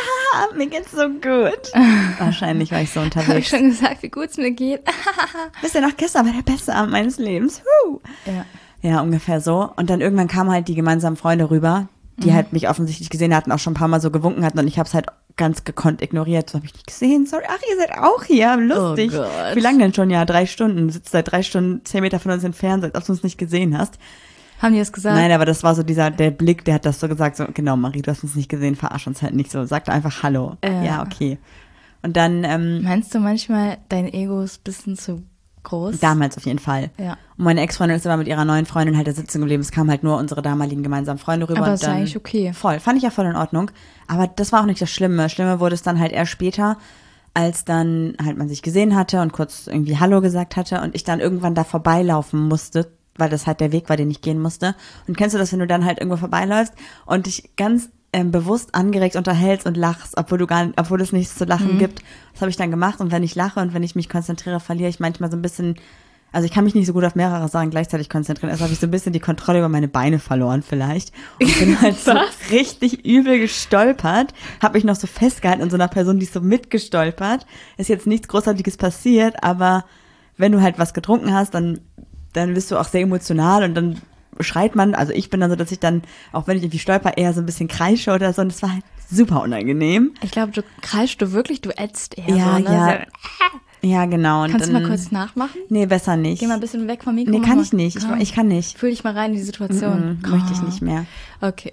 mir geht's so gut. Wahrscheinlich war ich so Habe ich unterwegs. schon gesagt, wie gut es mir geht? Wisst ihr noch, gestern war der beste Abend meines Lebens. Ja. Ja, ungefähr so. Und dann irgendwann kamen halt die gemeinsamen Freunde rüber, die halt mich offensichtlich gesehen hatten, auch schon ein paar Mal so gewunken hatten und ich habe es halt ganz gekonnt ignoriert. So habe ich nicht gesehen. Sorry, ach, ihr seid auch hier. Lustig. Oh Gott. Wie lange denn schon? Ja, 3 Stunden. Du sitzt seit 3 Stunden 10 Meter von uns entfernt, als ob du uns nicht gesehen hast. Haben die das gesagt? Nein, aber das war so der Blick, der hat das so gesagt, so, genau, Marie, du hast uns nicht gesehen, verarsch uns halt nicht so. Sag doch einfach Hallo. Ja, okay. Und dann, meinst du manchmal, dein Ego ist ein bisschen zu groß? damals auf jeden Fall. Ja. Und meine Ex-Freundin ist immer mit ihrer neuen Freundin halt da sitzen geblieben. Es kamen halt nur unsere damaligen gemeinsamen Freunde rüber. Aber und ist ja dann, eigentlich okay. Voll, fand ich ja voll in Ordnung. Aber das war auch nicht das Schlimme. Schlimmer wurde es dann halt erst später, als dann halt man sich gesehen hatte und kurz irgendwie Hallo gesagt hatte und ich dann irgendwann da vorbeilaufen musste, weil das halt der Weg war, den ich gehen musste. Und kennst du das, wenn du dann halt irgendwo vorbeiläufst und dich ganz bewusst angeregt unterhältst und lachst, obwohl es nichts zu lachen gibt. Das habe ich dann gemacht und wenn ich lache und wenn ich mich konzentriere, verliere ich manchmal so ein bisschen, also ich kann mich nicht so gut auf mehrere Sachen gleichzeitig konzentrieren, also habe ich so ein bisschen die Kontrolle über meine Beine verloren vielleicht und bin halt so richtig übel gestolpert, habe mich noch so festgehalten an so einer Person, die ist so mitgestolpert. Ist jetzt nichts Großartiges passiert, aber wenn du halt was getrunken hast, dann bist du auch sehr emotional und dann schreit man, also ich bin dann so, dass ich dann, auch wenn ich irgendwie stolper, eher so ein bisschen kreische oder so und das war halt super unangenehm. Ich glaube, du kreischst du wirklich, du ätzt eher Ja, so, ne? ja. Ja, genau. Und Kannst du dann, mal kurz nachmachen? Nee, besser nicht. Geh mal ein bisschen weg vom Mikro. Nee, mach kann mal. ich nicht. Komm. Ich kann nicht. Fühl dich mal rein in die Situation. Möchte ich nicht mehr. Okay.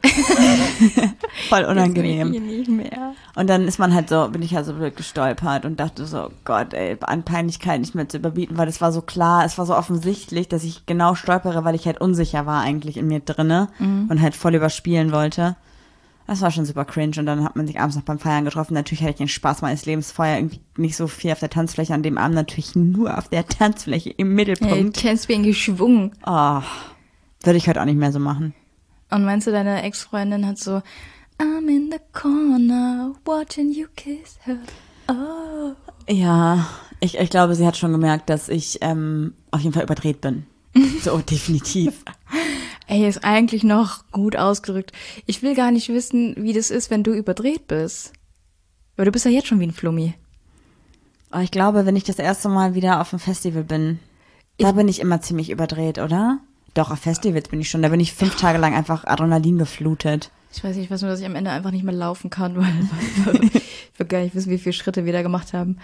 Voll unangenehm. Jetzt will ich nicht mehr. Und dann bin ich halt so wirklich gestolpert und dachte so, Gott, ey, an Peinlichkeit nicht mehr zu überbieten, weil es war so klar, es war so offensichtlich, dass ich genau stolpere, weil ich halt unsicher war eigentlich in mir drinne und halt voll überspielen wollte. Das war schon super cringe und dann hat man sich abends noch beim Feiern getroffen. Natürlich hatte ich den Spaß meines Lebens vorher irgendwie nicht so viel auf der Tanzfläche, an dem Abend natürlich nur auf der Tanzfläche im Mittelpunkt. Hey, du kennst wie ein geschwungen. Oh, würde ich heute auch nicht mehr so machen. Und meinst du, deine Ex-Freundin hat so, I'm in the corner, watching you kiss her. Oh. Ja, ich glaube, sie hat schon gemerkt, dass ich auf jeden Fall überdreht bin. So, definitiv. Ey, ist eigentlich noch gut ausgedrückt. Ich will gar nicht wissen, wie das ist, wenn du überdreht bist. Weil du bist ja jetzt schon wie ein Flummi. Aber ich glaube, wenn ich das erste Mal wieder auf einem Festival bin, da bin ich immer ziemlich überdreht, oder? Doch, auf Festivals bin ich schon. Da bin ich 5 Tage lang einfach Adrenalin geflutet. Ich weiß nur, dass ich am Ende einfach nicht mehr laufen kann, weil ich will gar nicht wissen, wie viele Schritte wir da gemacht haben.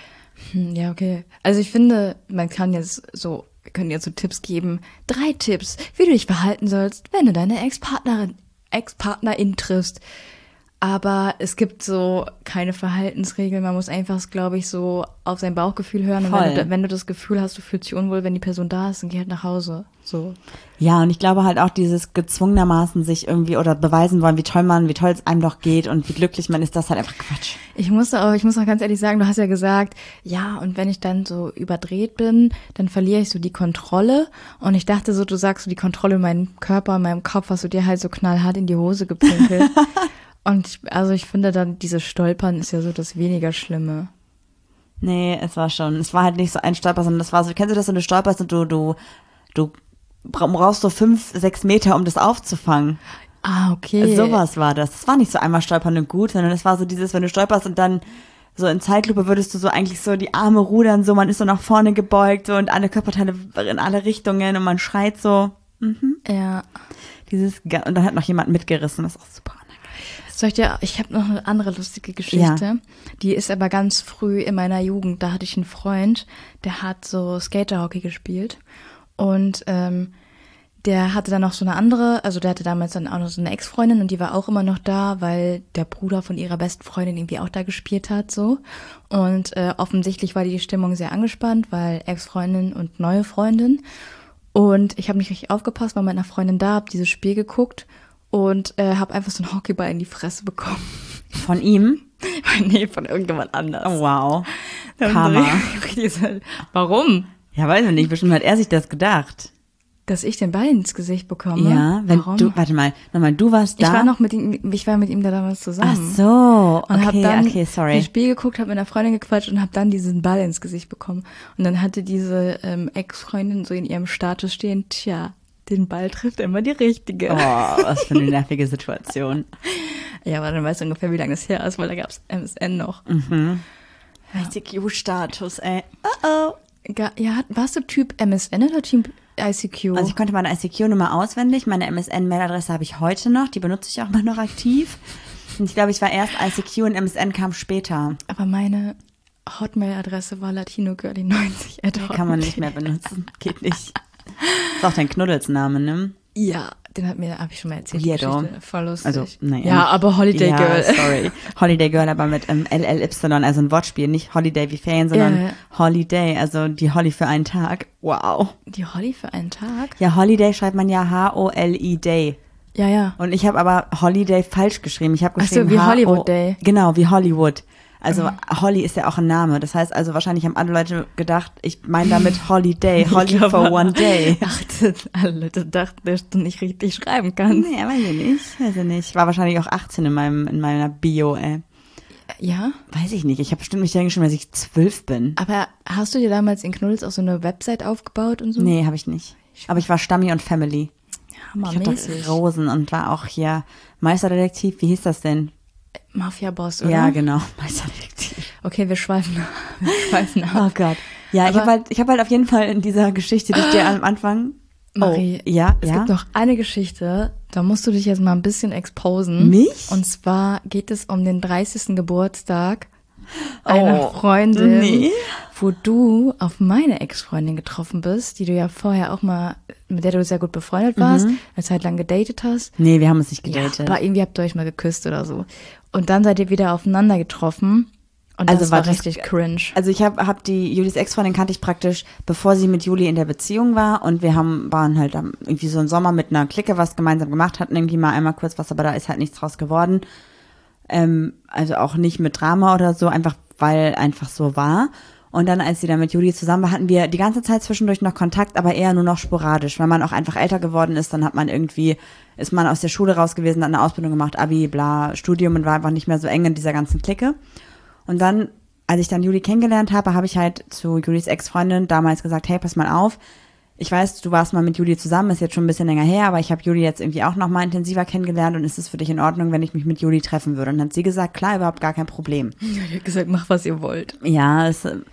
Ja, okay. Also ich finde, wir können jetzt so Tipps geben. 3 Tipps, wie du dich verhalten sollst, wenn du deine Ex-Partnerin triffst. Aber es gibt so keine Verhaltensregeln. Man muss einfach, glaube ich, so auf sein Bauchgefühl hören. Voll. Und wenn du das Gefühl hast, du fühlst dich unwohl, wenn die Person da ist, dann geh halt nach Hause. So. Ja, und ich glaube halt auch dieses gezwungenermaßen sich irgendwie oder beweisen wollen, wie toll es einem doch geht und wie glücklich man ist, das ist halt einfach Quatsch. Ich muss auch ganz ehrlich sagen, du hast ja gesagt, ja, und wenn ich dann so überdreht bin, dann verliere ich so die Kontrolle. Und ich dachte so, du sagst so die Kontrolle in meinem Körper, in meinem Kopf, hast du dir halt so knallhart in die Hose gepinkelt. Und ich finde dann, dieses Stolpern ist ja so das weniger Schlimme. Nee, es war halt nicht so ein Stolper, sondern das war so, kennst du das, wenn du stolperst und du brauchst so 5-6 Meter, um das aufzufangen. Ah, okay. Sowas war das. Das war nicht so einmal stolpern und gut, sondern es war so dieses, wenn du stolperst und dann so in Zeitlupe würdest du so eigentlich so die Arme rudern, so man ist so nach vorne gebeugt so, und alle Körperteile in alle Richtungen und man schreit so. Ja. Und dann hat noch jemand mitgerissen, das ist auch super. Ich habe noch eine andere lustige Geschichte. Ja. Die ist aber ganz früh in meiner Jugend. Da hatte ich einen Freund, der hat so Skaterhockey gespielt. Und der hatte dann noch so eine andere, also der hatte damals dann auch noch so eine Ex-Freundin und die war auch immer noch da, weil der Bruder von ihrer besten Freundin irgendwie auch da gespielt hat, so. Und offensichtlich war die Stimmung sehr angespannt, weil Ex-Freundin und neue Freundin. Und ich habe nicht richtig aufgepasst, war mit einer Freundin da, habe dieses Spiel geguckt und habe einfach so einen Hockeyball in die Fresse bekommen. Von ihm? Nee, von irgendjemand anders. Oh, wow. Karma. Warum? Ja, weiß ich nicht. Bestimmt hat er sich das gedacht. Dass ich den Ball ins Gesicht bekomme? Ja, Warum? Du warst da? Ich war mit ihm da damals zusammen. Ach so, okay, und hab dann sorry. das Spiel geguckt, habe mit einer Freundin gequatscht und habe dann diesen Ball ins Gesicht bekommen. Und dann hatte diese Ex-Freundin so in ihrem Status stehen, tja, den Ball trifft immer die Richtige. Oh, was für eine nervige Situation. Ja, aber dann weißt du ungefähr, wie lange es her ist, weil da gab's MSN noch. Mhm. ICQ-Status, ey. Oh. Ja, warst du Typ MSN oder Typ ICQ? Also ich konnte meine ICQ-Nummer auswendig. Meine MSN-Mailadresse habe ich heute noch. Die benutze ich auch immer noch aktiv. Und ich glaube, ich war erst ICQ und MSN kam später. Aber meine Hotmail-Adresse war latinogirly90. Kann man nicht mehr benutzen. Geht nicht. Ist auch dein Knuddelsname, ne? Ja, hab ich schon mal erzählt. Weirdo. Voll lustig. Also, naja. Ja, aber Holiday Girl. Sorry. Holiday Girl, aber mit LLY, also ein Wortspiel. Nicht Holiday wie Ferien, sondern Holiday, also die Holly für einen Tag. Wow. Die Holly für einen Tag? Ja, Holiday schreibt man ja H-O-L-I-Day. Ja, ja. Und ich habe aber Holiday falsch geschrieben. Ich habe geschrieben wie Hollywood Day. Genau, wie Hollywood. Also Holly ist ja auch ein Name. Das heißt also, wahrscheinlich haben alle Leute gedacht, ich meine damit Holiday, Holly for one day. Ach, alle Leute dachten, dass du nicht richtig schreiben kannst. Nee, weiß ich nicht. Ich war wahrscheinlich auch 18 in meiner Bio, ey. Ja? Weiß ich nicht. Ich habe bestimmt nicht geschrieben, dass ich 12 bin. Aber hast du dir damals in Knuddels auch so eine Website aufgebaut und so? Nee, habe ich nicht. Aber ich war Stammi und Family. Hammermäßig. Ich hatte Rosen und war auch hier Meisterdetektiv. Wie hieß das denn? Mafia-Boss, oder? Ja, genau. Meisterdetektiv. Okay, wir schweifen ab. Oh Gott. Ja, ich hab halt auf jeden Fall in dieser Geschichte, die ich dir am Anfang... Marie, es gibt noch eine Geschichte, da musst du dich jetzt mal ein bisschen exposen. Mich? Und zwar geht es um den 30. Geburtstag einer Freundin, wo du auf meine Ex-Freundin getroffen bist, die du ja vorher auch mal, mit der du sehr gut befreundet warst, eine Zeit lang gedatet hast. Nee, wir haben uns nicht gedatet. Ja, aber irgendwie habt ihr euch mal geküsst oder so. Und dann seid ihr wieder aufeinander getroffen. Und das war richtig cringe. Also ich hab die Julis Ex-Freundin kannte ich praktisch, bevor sie mit Juli in der Beziehung war, und wir waren halt irgendwie so einen Sommer mit einer Clique was gemeinsam gemacht, hatten irgendwie mal einmal kurz was, aber da ist halt nichts draus geworden. Also auch nicht mit Drama oder so, einfach weil einfach so war. Und dann, als sie dann mit Juli zusammen war, hatten wir die ganze Zeit zwischendurch noch Kontakt, aber eher nur noch sporadisch, weil man auch einfach älter geworden ist. Dann ist man aus der Schule raus gewesen, hat eine Ausbildung gemacht, Abi, bla, Studium, und war einfach nicht mehr so eng in dieser ganzen Clique. Und dann, als ich dann Juli kennengelernt habe, habe ich halt zu Julis Ex-Freundin damals gesagt, hey, pass mal auf, ich weiß, du warst mal mit Juli zusammen, ist jetzt schon ein bisschen länger her, aber ich habe Juli jetzt irgendwie auch noch mal intensiver kennengelernt und ist es für dich in Ordnung, wenn ich mich mit Juli treffen würde? Und dann hat sie gesagt, klar, überhaupt gar kein Problem. Ja, die hat gesagt, mach, was ihr wollt. Ja,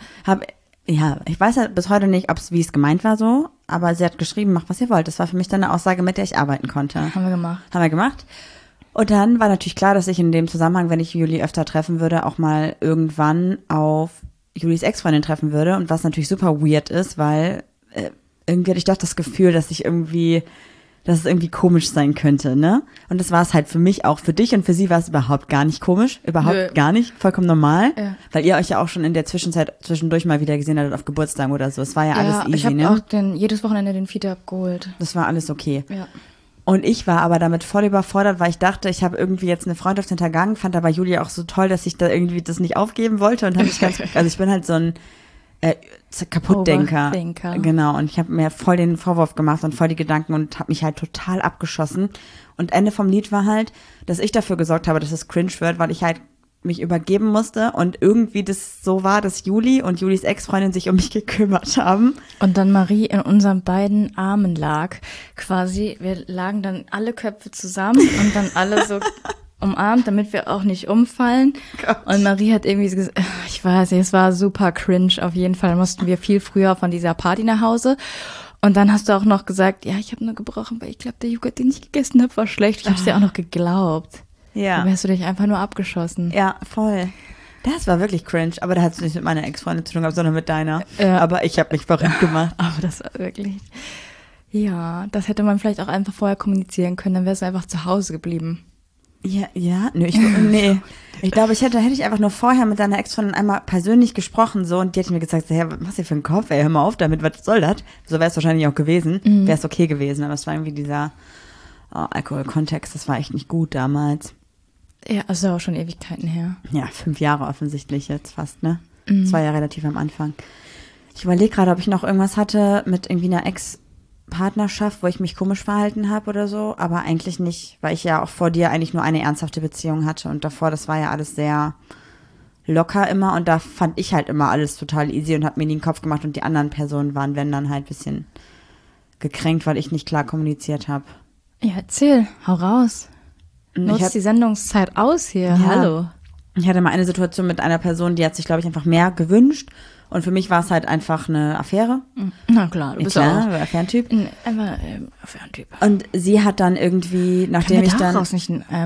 ich weiß ja bis heute nicht, wie es gemeint war so, aber sie hat geschrieben, mach, was ihr wollt. Das war für mich dann eine Aussage, mit der ich arbeiten konnte. Haben wir gemacht. Und dann war natürlich klar, dass ich in dem Zusammenhang, wenn ich Juli öfter treffen würde, auch mal irgendwann auf Julis Ex-Freundin treffen würde. Und was natürlich super weird ist, weil irgendwie hatte ich doch das Gefühl, dass es irgendwie komisch sein könnte, ne? Und das war es halt für mich auch. Für dich und für sie war es überhaupt gar nicht komisch. Überhaupt gar nicht. Vollkommen normal. Ja. Weil ihr euch ja auch schon in der Zwischenzeit zwischendurch mal wieder gesehen hattet auf Geburtstagen oder so. Es war ja alles easy, ich hab ne? auch jedes Wochenende den Fiete abgeholt. Das war alles okay. Ja. Und ich war aber damit voll überfordert, weil ich dachte, ich habe irgendwie jetzt eine Freundschaft hintergangen, fand aber Julia auch so toll, dass ich da irgendwie das nicht aufgeben wollte und habe mich also ich bin halt so ein Kaputtdenker. Overthinker. Genau, und ich habe mir voll den Vorwurf gemacht und voll die Gedanken und habe mich halt total abgeschossen. Und Ende vom Lied war halt, dass ich dafür gesorgt habe, dass es cringe wird, weil ich halt mich übergeben musste und irgendwie das so war, dass Juli und Julis Ex-Freundin sich um mich gekümmert haben. Und dann Marie in unseren beiden Armen lag. Quasi, wir lagen dann alle Köpfe zusammen und dann alle so umarmt, damit wir auch nicht umfallen. Gott. Und Marie hat irgendwie so gesagt, ich weiß nicht, es war super cringe. Auf jeden Fall mussten wir viel früher von dieser Party nach Hause. Und dann hast du auch noch gesagt, ja, ich habe nur gebrochen, weil ich glaube, der Joghurt, den ich gegessen habe, war schlecht. Ich habe es dir auch noch geglaubt. Ja. Dann wärst du dich einfach nur abgeschossen. Ja, voll. Das war wirklich cringe, aber da hat es nicht mit meiner Ex-Freundin zu tun gehabt, sondern mit deiner. Ja. Aber ich habe mich verrückt gemacht. Aber das war wirklich, ja, das hätte man vielleicht auch einfach vorher kommunizieren können, dann wärst du einfach zu Hause geblieben. Nee. Ich glaube, hätte ich einfach nur vorher mit deiner Ex-Freundin einmal persönlich gesprochen, so, und die hätte mir gesagt, hey, was ist hier für ein Kopf, ey, hör mal auf damit, was soll das? So wäre es wahrscheinlich auch gewesen, wäre es okay gewesen, aber es war irgendwie dieser Alkoholkontext, das war echt nicht gut damals. Ja, also auch schon Ewigkeiten her. Ja, 5 Jahre offensichtlich jetzt fast, ne? Das war ja relativ am Anfang. Ich überlege gerade, ob ich noch irgendwas hatte mit irgendwie einer Ex-Partnerschaft, wo ich mich komisch verhalten habe oder so, aber eigentlich nicht, weil ich ja auch vor dir eigentlich nur eine ernsthafte Beziehung hatte und davor, das war ja alles sehr locker immer und da fand ich halt immer alles total easy und habe mir nie den Kopf gemacht und die anderen Personen waren, wenn dann halt ein bisschen gekränkt, weil ich nicht klar kommuniziert habe. Ja, erzähl, hau raus. Nutzt die Sendungszeit aus hier, ja. Hallo. Ich hatte mal eine Situation mit einer Person, die hat sich, glaube ich, einfach mehr gewünscht. Und für mich war es halt einfach eine Affäre. Na klar, du bist auch Affärentyp. Einfach Affärentyp. Und sie hat dann irgendwie, nachdem ich dann... Können wir daraus nicht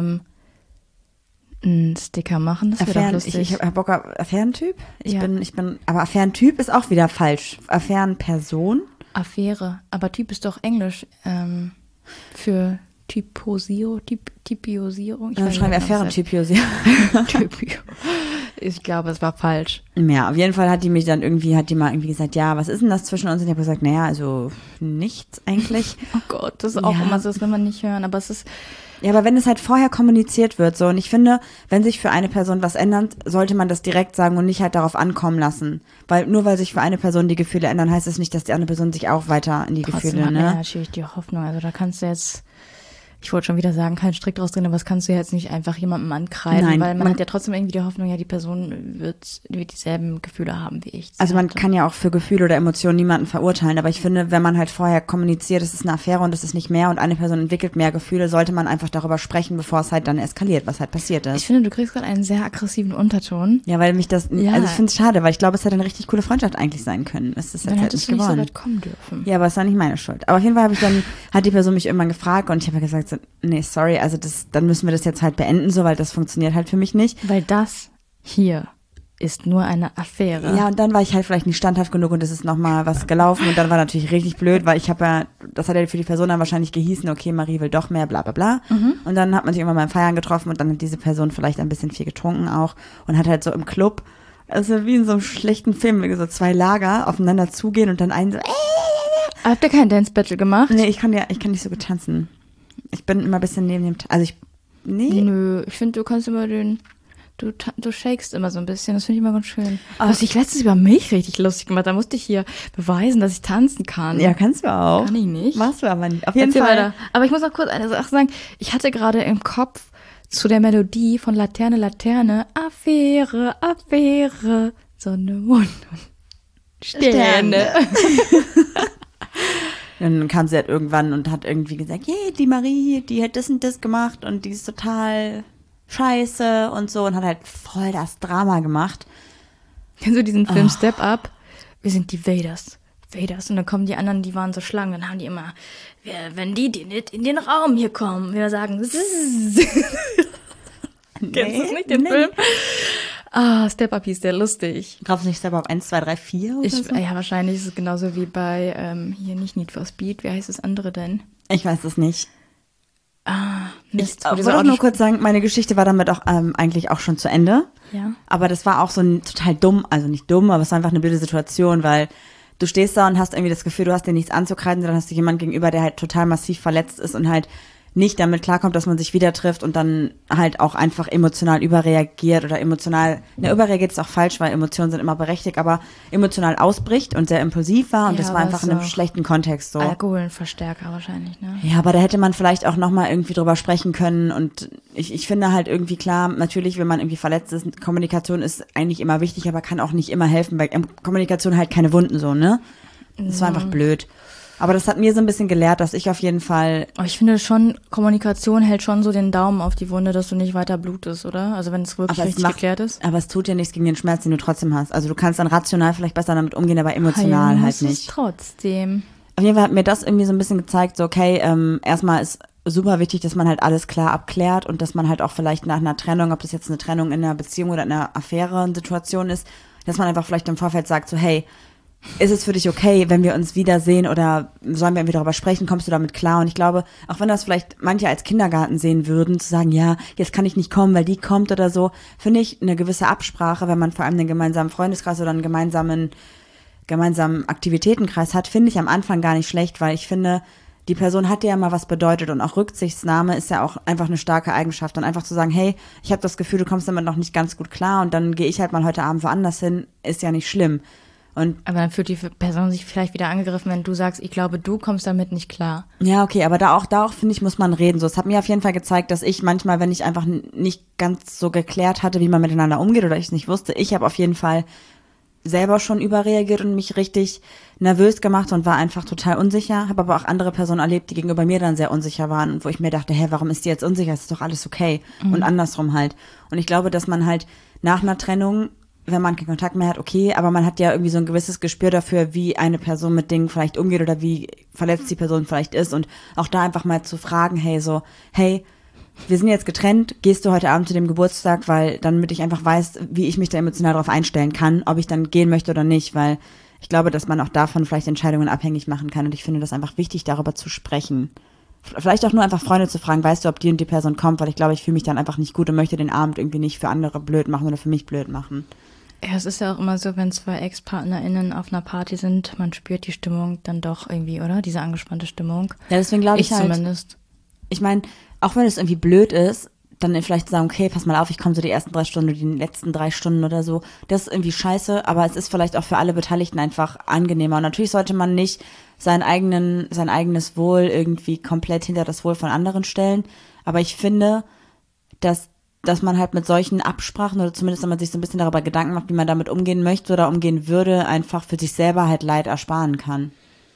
einen Sticker machen? Das wäre doch lustig. Ich habe Bock auf Affärentyp. Ja. Aber Affärentyp ist auch wieder falsch. Affärenperson. Affäre. Aber Typ ist doch Englisch für... Typiosierung. Dann schreiben wir Affärentypiosierung. Ich glaube, es war falsch. Ja, auf jeden Fall hat die mal irgendwie gesagt, ja, was ist denn das zwischen uns? Und ich habe gesagt, naja, also nichts eigentlich. Oh Gott, das ist auch immer so, das will man nicht hören, aber es ist... Ja, aber wenn es halt vorher kommuniziert wird, so, und ich finde, wenn sich für eine Person was ändert, sollte man das direkt sagen und nicht halt darauf ankommen lassen. Weil nur weil sich für eine Person die Gefühle ändern, heißt es nicht, dass die andere Person sich auch weiter in die Gefühle, ne? Ja, natürlich die Hoffnung, also da kannst du jetzt... Ich wollte schon wieder sagen, kein Strick draus drin, aber das kannst du ja jetzt nicht einfach jemandem ankreiden, Nein, weil man hat ja trotzdem irgendwie die Hoffnung, ja, die Person wird dieselben Gefühle haben wie ich. Also man kann ja auch für Gefühle oder Emotionen niemanden verurteilen, aber ich finde, wenn man halt vorher kommuniziert, es ist eine Affäre und es ist nicht mehr und eine Person entwickelt mehr Gefühle, sollte man einfach darüber sprechen, bevor es halt dann eskaliert, was halt passiert ist. Ich finde, du kriegst gerade einen sehr aggressiven Unterton. Ja, weil mich das, also ich finde es schade, weil ich glaube, es hätte eine richtig coole Freundschaft eigentlich sein können. Es ist jetzt halt nicht geworden. So weit kommen dürfen. Ja, aber es war nicht meine Schuld. Aber auf jeden Fall hat die Person mich irgendwann gefragt und ich habe gesagt, so, nee, sorry, also dann müssen wir das jetzt halt beenden, so, weil das funktioniert halt für mich nicht. Weil das hier ist nur eine Affäre. Ja, und dann war ich halt vielleicht nicht standhaft genug und es ist nochmal was gelaufen und dann war natürlich richtig blöd, weil das hat ja für die Person dann wahrscheinlich gehießen, okay, Marie will doch mehr, bla bla bla. Und dann hat man sich irgendwann beim Feiern getroffen und dann hat diese Person vielleicht ein bisschen viel getrunken auch und hat halt so im Club, also wie in so einem schlechten Film, so 2 Lager aufeinander zugehen und dann einen so, Habt ihr kein Dance-Battle gemacht? Nee, ich kann nicht so gut tanzen. Ich bin immer ein bisschen neben dem, Nö, ich finde, du kannst immer du shakest immer so ein bisschen, das finde ich immer ganz schön. Aber was ich letztens über mich richtig lustig gemacht, da musste ich hier beweisen, dass ich tanzen kann. Ja, kannst du auch. Kann ich nicht. Machst du aber nicht. Auf jeden Erzähl Fall. weiter. Aber ich muss auch kurz eine Sache sagen, ich hatte gerade im Kopf zu der Melodie von Laterne, Laterne, Affäre, Affäre, Sonne, Mond und Sterne. Dann kam sie halt irgendwann und hat irgendwie gesagt, yeah, die Marie, die hat das und das gemacht und die ist total scheiße und so und hat halt voll das Drama gemacht. Kennst du diesen Film Step Up? Wir sind die Vaders. Und dann kommen die anderen, die waren so Schlangen, dann haben die immer, wenn die nicht in den Raum hier kommen, wir sagen, Kennst du das nicht, den Film? Step Up hieß der, lustig. Glaubst du nicht Step Up 1, 2, 3, 4 oder so? Ja, wahrscheinlich ist es genauso wie bei, hier nicht Need for Speed, wie heißt das andere denn? Ich weiß es nicht. Mist, Ich wollte auch nur kurz sagen, meine Geschichte war damit auch eigentlich auch schon zu Ende. Ja. Aber das war auch so ein total dumm, also nicht dumm, aber es war einfach eine blöde Situation, weil du stehst da und hast irgendwie das Gefühl, du hast dir nichts anzukreiden, sondern hast du jemand gegenüber, der halt total massiv verletzt ist und halt nicht damit klarkommt, dass man sich wieder trifft und dann halt auch einfach emotional überreagiert oder überreagiert ist auch falsch, weil Emotionen sind immer berechtigt, aber emotional ausbricht und sehr impulsiv war und Ja, das war einfach in einem so schlechten Kontext so. Alkoholverstärker wahrscheinlich, ne? Ja, aber da hätte man vielleicht auch nochmal irgendwie drüber sprechen können und ich finde halt irgendwie klar, natürlich, wenn man irgendwie verletzt ist, Kommunikation ist eigentlich immer wichtig, aber kann auch nicht immer helfen, weil Kommunikation halt keine Wunden so, ne? Das war einfach blöd. Aber das hat mir so ein bisschen gelehrt, dass ich auf jeden Fall... Aber ich finde schon, Kommunikation hält schon so den Daumen auf die Wunde, dass du nicht weiter blutest, oder? Also wenn es wirklich richtig geklärt ist. Aber es tut ja nichts gegen den Schmerz, den du trotzdem hast. Also du kannst dann rational vielleicht besser damit umgehen, aber emotional halt nicht. Trotzdem. Auf jeden Fall hat mir das irgendwie so ein bisschen gezeigt, so okay, erstmal ist super wichtig, dass man halt alles klar abklärt und dass man halt auch vielleicht nach einer Trennung, ob das jetzt eine Trennung in einer Beziehung oder in einer Affäre-Situation ist, dass man einfach vielleicht im Vorfeld sagt, so hey, ist es für dich okay, wenn wir uns wiedersehen oder sollen wir irgendwie darüber sprechen, kommst du damit klar? Und ich glaube, auch wenn das vielleicht manche als Kindergarten sehen würden, zu sagen, ja, jetzt kann ich nicht kommen, weil die kommt oder so, finde ich eine gewisse Absprache, wenn man vor allem einen gemeinsamen Freundeskreis oder einen gemeinsamen Aktivitätenkreis hat, finde ich am Anfang gar nicht schlecht, weil ich finde, die Person hat dir ja mal was bedeutet und auch Rücksichtnahme ist ja auch einfach eine starke Eigenschaft und einfach zu sagen, hey, ich habe das Gefühl, du kommst damit noch nicht ganz gut klar und dann gehe ich halt mal heute Abend woanders hin, ist ja nicht schlimm. Aber dann fühlt die Person sich vielleicht wieder angegriffen, wenn du sagst, ich glaube, du kommst damit nicht klar. Ja, okay, aber da auch finde ich, muss man reden. So, es hat mir auf jeden Fall gezeigt, dass ich manchmal, wenn ich einfach nicht ganz so geklärt hatte, wie man miteinander umgeht oder ich es nicht wusste, ich habe auf jeden Fall selber schon überreagiert und mich richtig nervös gemacht und war einfach total unsicher. Habe aber auch andere Personen erlebt, die gegenüber mir dann sehr unsicher waren und wo ich mir dachte, hä, warum ist die jetzt unsicher? Es ist doch alles okay. Und andersrum halt. Und ich glaube, dass man halt nach einer Trennung, wenn man keinen Kontakt mehr hat, okay, aber man hat ja irgendwie so ein gewisses Gespür dafür, wie eine Person mit Dingen vielleicht umgeht oder wie verletzt die Person vielleicht ist und auch da einfach mal zu fragen, hey, wir sind jetzt getrennt, gehst du heute Abend zu dem Geburtstag, weil damit ich einfach weiß, wie ich mich da emotional darauf einstellen kann, ob ich dann gehen möchte oder nicht, weil ich glaube, dass man auch davon vielleicht Entscheidungen abhängig machen kann und ich finde das einfach wichtig, darüber zu sprechen. Vielleicht auch nur einfach Freunde zu fragen, weißt du, ob die und die Person kommt, weil ich glaube, ich fühle mich dann einfach nicht gut und möchte den Abend irgendwie nicht für andere blöd machen oder für mich blöd machen. Ja, es ist ja auch immer so, wenn zwei ExpartnerInnen auf einer Party sind, man spürt die Stimmung dann doch irgendwie, oder? Diese angespannte Stimmung. Ja, deswegen glaube ich halt, zumindest. Ich meine, auch wenn es irgendwie blöd ist, dann vielleicht sagen, okay, pass mal auf, ich komme so die ersten 3 Stunden oder die letzten 3 Stunden oder so. Das ist irgendwie scheiße, aber es ist vielleicht auch für alle Beteiligten einfach angenehmer. Und natürlich sollte man nicht sein eigenes Wohl irgendwie komplett hinter das Wohl von anderen stellen. Aber ich finde, dass man halt mit solchen Absprachen oder zumindest, wenn man sich so ein bisschen darüber Gedanken macht, wie man damit umgehen möchte oder umgehen würde, einfach für sich selber halt Leid ersparen kann.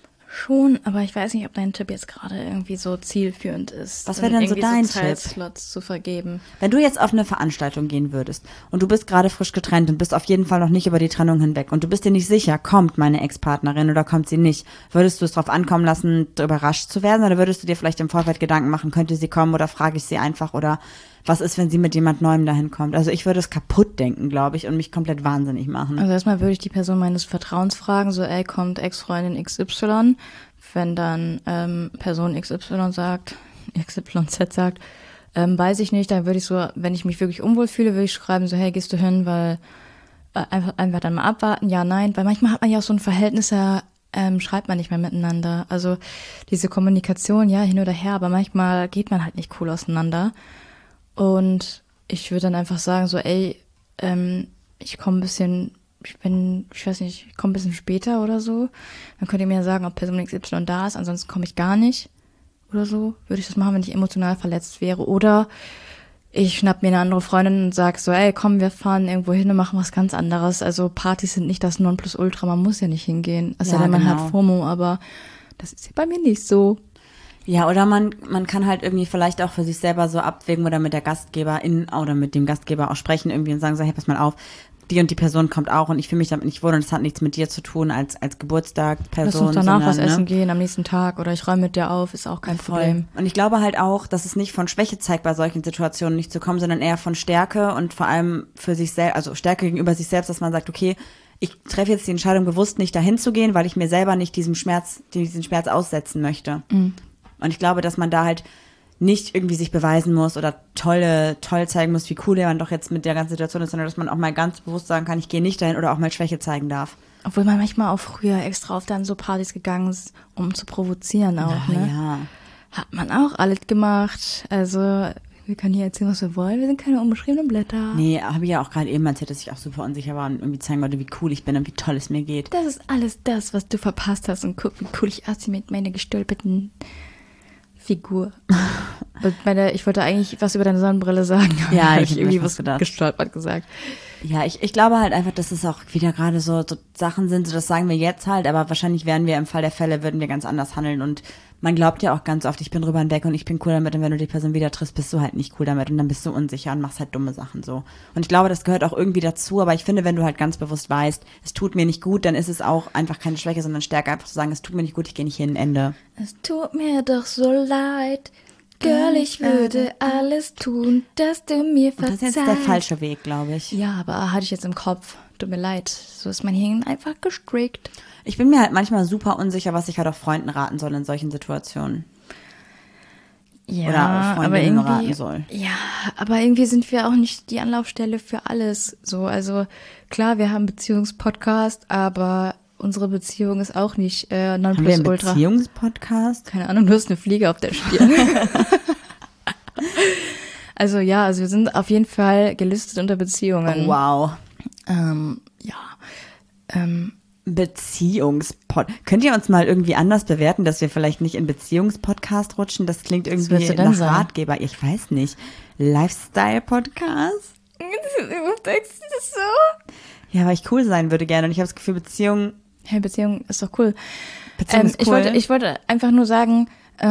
Schon, aber ich weiß nicht, ob dein Tipp jetzt gerade irgendwie so zielführend ist. Was wäre denn so dein Tipp? Zeitslots zu vergeben. Wenn du jetzt auf eine Veranstaltung gehen würdest und du bist gerade frisch getrennt und bist auf jeden Fall noch nicht über die Trennung hinweg und du bist dir nicht sicher, kommt meine Ex-Partnerin oder kommt sie nicht, würdest du es drauf ankommen lassen, überrascht zu werden oder würdest du dir vielleicht im Vorfeld Gedanken machen, könnte sie kommen oder frage ich sie einfach oder was ist, wenn sie mit jemand Neuem dahin kommt? Also ich würde es kaputt denken, glaube ich, und mich komplett wahnsinnig machen. Also erstmal würde ich die Person meines Vertrauens fragen, so kommt Ex-Freundin XY? Wenn dann Person XYZ sagt, weiß ich nicht, dann würde ich so, wenn ich mich wirklich unwohl fühle, würde ich schreiben, so hey, gehst du hin, weil einfach dann mal abwarten, ja, nein, weil manchmal hat man ja auch so ein Verhältnis, schreibt man nicht mehr miteinander. Also diese Kommunikation, ja, hin oder her, aber manchmal geht man halt nicht cool auseinander. Und ich würde dann einfach sagen, so, ich komme ein bisschen, ich komme ein bisschen später oder so. Dann könnt ihr mir sagen, ob Person XY da ist, ansonsten komme ich gar nicht oder so. Würde ich das machen, wenn ich emotional verletzt wäre. Oder ich schnapp mir eine andere Freundin und sag so, komm, wir fahren irgendwo hin und machen was ganz anderes. Also Partys sind nicht das Nonplusultra, man muss ja nicht hingehen. Also ja, man hat FOMO, aber Das ist bei mir nicht so. Ja, oder man kann halt irgendwie vielleicht auch für sich selber so abwägen oder mit der Gastgeberin oder mit dem Gastgeber auch sprechen irgendwie und sagen so, hey, pass mal auf, die und die Person kommt auch und ich fühle mich damit nicht wohl und es hat nichts mit dir zu tun als Geburtstagsperson. Lass uns danach was sondern, essen gehen am nächsten Tag oder ich räume mit dir auf, ist auch kein Problem. Und ich glaube halt auch, dass es nicht von Schwäche zeigt, bei solchen Situationen nicht zu kommen, sondern eher von Stärke und vor allem für sich selbst, also Stärke gegenüber sich selbst, dass man sagt, okay, ich treffe jetzt die Entscheidung bewusst nicht dahin zu gehen, weil ich mir selber nicht diesen Schmerz aussetzen möchte. Mhm. Und ich glaube, dass man da halt nicht irgendwie sich beweisen muss oder toll zeigen muss, wie cool man doch jetzt mit der ganzen Situation ist, sondern dass man auch mal ganz bewusst sagen kann, ich gehe nicht dahin oder auch mal Schwäche zeigen darf. Obwohl man manchmal auch früher extra auf dann so Partys gegangen ist, um zu provozieren auch, ne? Ja. Hat man auch alles gemacht. Also wir können hier erzählen, was wir wollen. Wir sind keine unbeschriebenen Blätter. Nee, habe ich ja auch gerade eben erzählt, dass ich auch super unsicher war und irgendwie zeigen wollte, wie cool ich bin und wie toll es mir geht. Das ist alles das, was du verpasst hast. Und guck, wie cool ich aussehe mit meiner gestülpten Figur. Ich wollte eigentlich was über deine Sonnenbrille sagen. Ja, ich habe irgendwie was gestolpert gesagt. Ja, ich glaube halt einfach, dass es auch wieder gerade so Sachen sind, so das sagen wir jetzt halt, aber wahrscheinlich werden wir im Fall der Fälle, würden wir ganz anders handeln und man glaubt ja auch ganz oft, ich bin drüber hinweg und ich bin cool damit und wenn du die Person wieder triffst, bist du halt nicht cool damit und dann bist du unsicher und machst halt dumme Sachen so. Und ich glaube, das gehört auch irgendwie dazu, aber ich finde, wenn du halt ganz bewusst weißt, es tut mir nicht gut, dann ist es auch einfach keine Schwäche, sondern Stärke, einfach zu sagen, es tut mir nicht gut, ich gehe nicht hin, Ende. Es tut mir doch so leid, Girl, ich würde alles tun, dass du mir verzeihst. Das ist jetzt der falsche Weg, glaube ich. Ja, aber hatte ich jetzt im Kopf. Tut mir leid. So ist mein Hirn einfach gestrickt. Ich bin mir halt manchmal super unsicher, was ich halt auch Freunden raten soll in solchen Situationen. Ja, oder Freundinnen raten soll. Ja, aber irgendwie sind wir auch nicht die Anlaufstelle für alles. So, also klar, wir haben einen Beziehungspodcast, aber unsere Beziehung ist auch nicht Nonplusultra. Haben wir einen Beziehungspodcast? Keine Ahnung, du hast eine Fliege auf der Stirn. Also ja, also wir sind auf jeden Fall gelistet unter Beziehungen. Oh, wow. Könnt ihr uns mal irgendwie anders bewerten, dass wir vielleicht nicht in Beziehungspodcast rutschen? Das klingt irgendwie nach Ratgeber. Ich weiß nicht. Lifestyle-Podcast? Denkst du das so? Ja, weil ich cool sein würde gerne. Und ich habe das Gefühl, Beziehung ist doch cool. Beziehung ist cool. Ich wollte einfach nur sagen,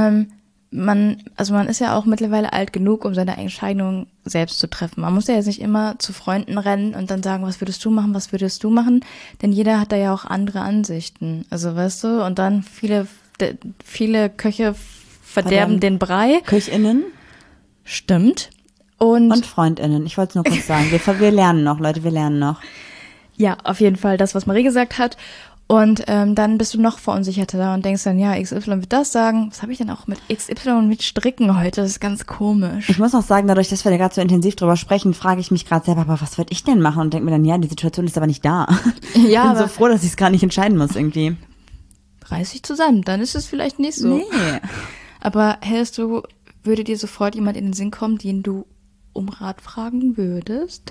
man ist ja auch mittlerweile alt genug, um seine Entscheidung selbst zu treffen. Man muss ja jetzt nicht immer zu Freunden rennen und dann sagen, was würdest du machen? Denn jeder hat da ja auch andere Ansichten. Also weißt du, und dann viele Köche verderben den Brei. KöchInnen? Stimmt. Und FreundInnen. Ich wollte es nur kurz sagen. Wir lernen noch, Leute, wir lernen noch. Ja, auf jeden Fall das, was Marie gesagt hat. Und dann bist du noch verunsicherter und denkst dann, ja, XY wird das sagen. Was habe ich denn auch mit XY und mit Stricken heute? Das ist ganz komisch. Ich muss auch sagen, dadurch, dass wir da gerade so intensiv drüber sprechen, frage ich mich gerade selber, aber was würde ich denn machen? Und denke mir dann, ja, die Situation ist aber nicht da. Ja, ich bin so froh, dass ich es gar nicht entscheiden muss irgendwie. Reiß dich zusammen, dann ist es vielleicht nicht so. Nee. Aber würde dir sofort jemand in den Sinn kommen, den du um Rat fragen würdest?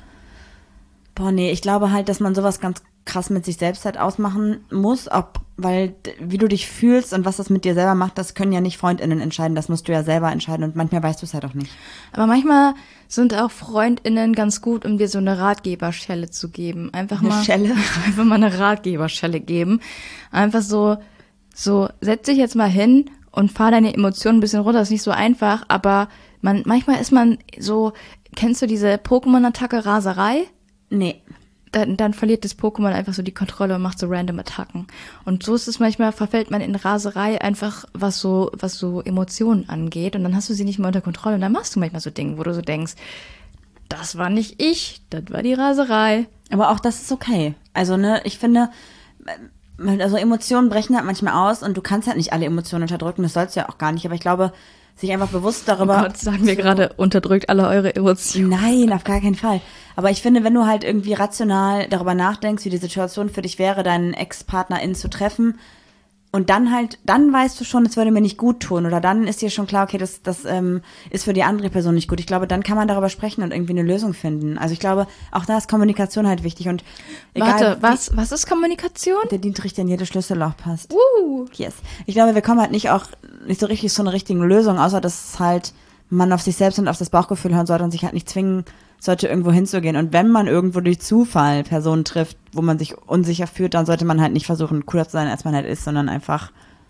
Boah, nee, ich glaube halt, dass man sowas ganz krass mit sich selbst halt ausmachen muss, weil wie du dich fühlst und was das mit dir selber macht, das können ja nicht FreundInnen entscheiden, das musst du ja selber entscheiden und manchmal weißt du es halt auch nicht. Aber manchmal sind auch FreundInnen ganz gut, um dir so eine Ratgeberschelle zu geben. Einfach mal eine Ratgeberschelle geben. Einfach so setz dich jetzt mal hin und fahr deine Emotionen ein bisschen runter, das ist nicht so einfach, aber manchmal ist man so, kennst du diese Pokémon-Attacke Raserei? Nee. Dann verliert das Pokémon einfach so die Kontrolle und macht so random Attacken. Und so ist es manchmal, verfällt man in Raserei einfach, was so Emotionen angeht. Und dann hast du sie nicht mehr unter Kontrolle. Und dann machst du manchmal so Dinge, wo du so denkst, das war nicht ich, das war die Raserei. Aber auch das ist okay. Also, ne, ich finde, also Emotionen brechen halt manchmal aus und du kannst halt nicht alle Emotionen unterdrücken. Das sollst du ja auch gar nicht. Aber ich glaube, sich einfach bewusst darüber... Oh Gott, sagen wir gerade, unterdrückt alle eure Emotionen. Nein, auf gar keinen Fall. Aber ich finde, wenn du halt irgendwie rational darüber nachdenkst, wie die Situation für dich wäre, deinen Ex-PartnerInnen zu treffen und dann weißt du schon, es würde mir nicht gut tun oder dann ist dir schon klar, okay, das ist für die andere Person nicht gut. Ich glaube, dann kann man darüber sprechen und irgendwie eine Lösung finden. Also ich glaube, auch da ist Kommunikation halt wichtig und egal... Warte, was ist Kommunikation? Der Dietrich, der in jedes Schlüsselloch passt. Yes. Ich glaube, wir kommen halt nicht so richtig zu einer richtigen Lösung, außer dass halt man auf sich selbst und auf das Bauchgefühl hören sollte und sich halt nicht zwingen sollte, irgendwo hinzugehen. Und wenn man irgendwo durch Zufall Personen trifft, wo man sich unsicher fühlt, dann sollte man halt nicht versuchen, cooler zu sein, als man halt ist, sondern einfach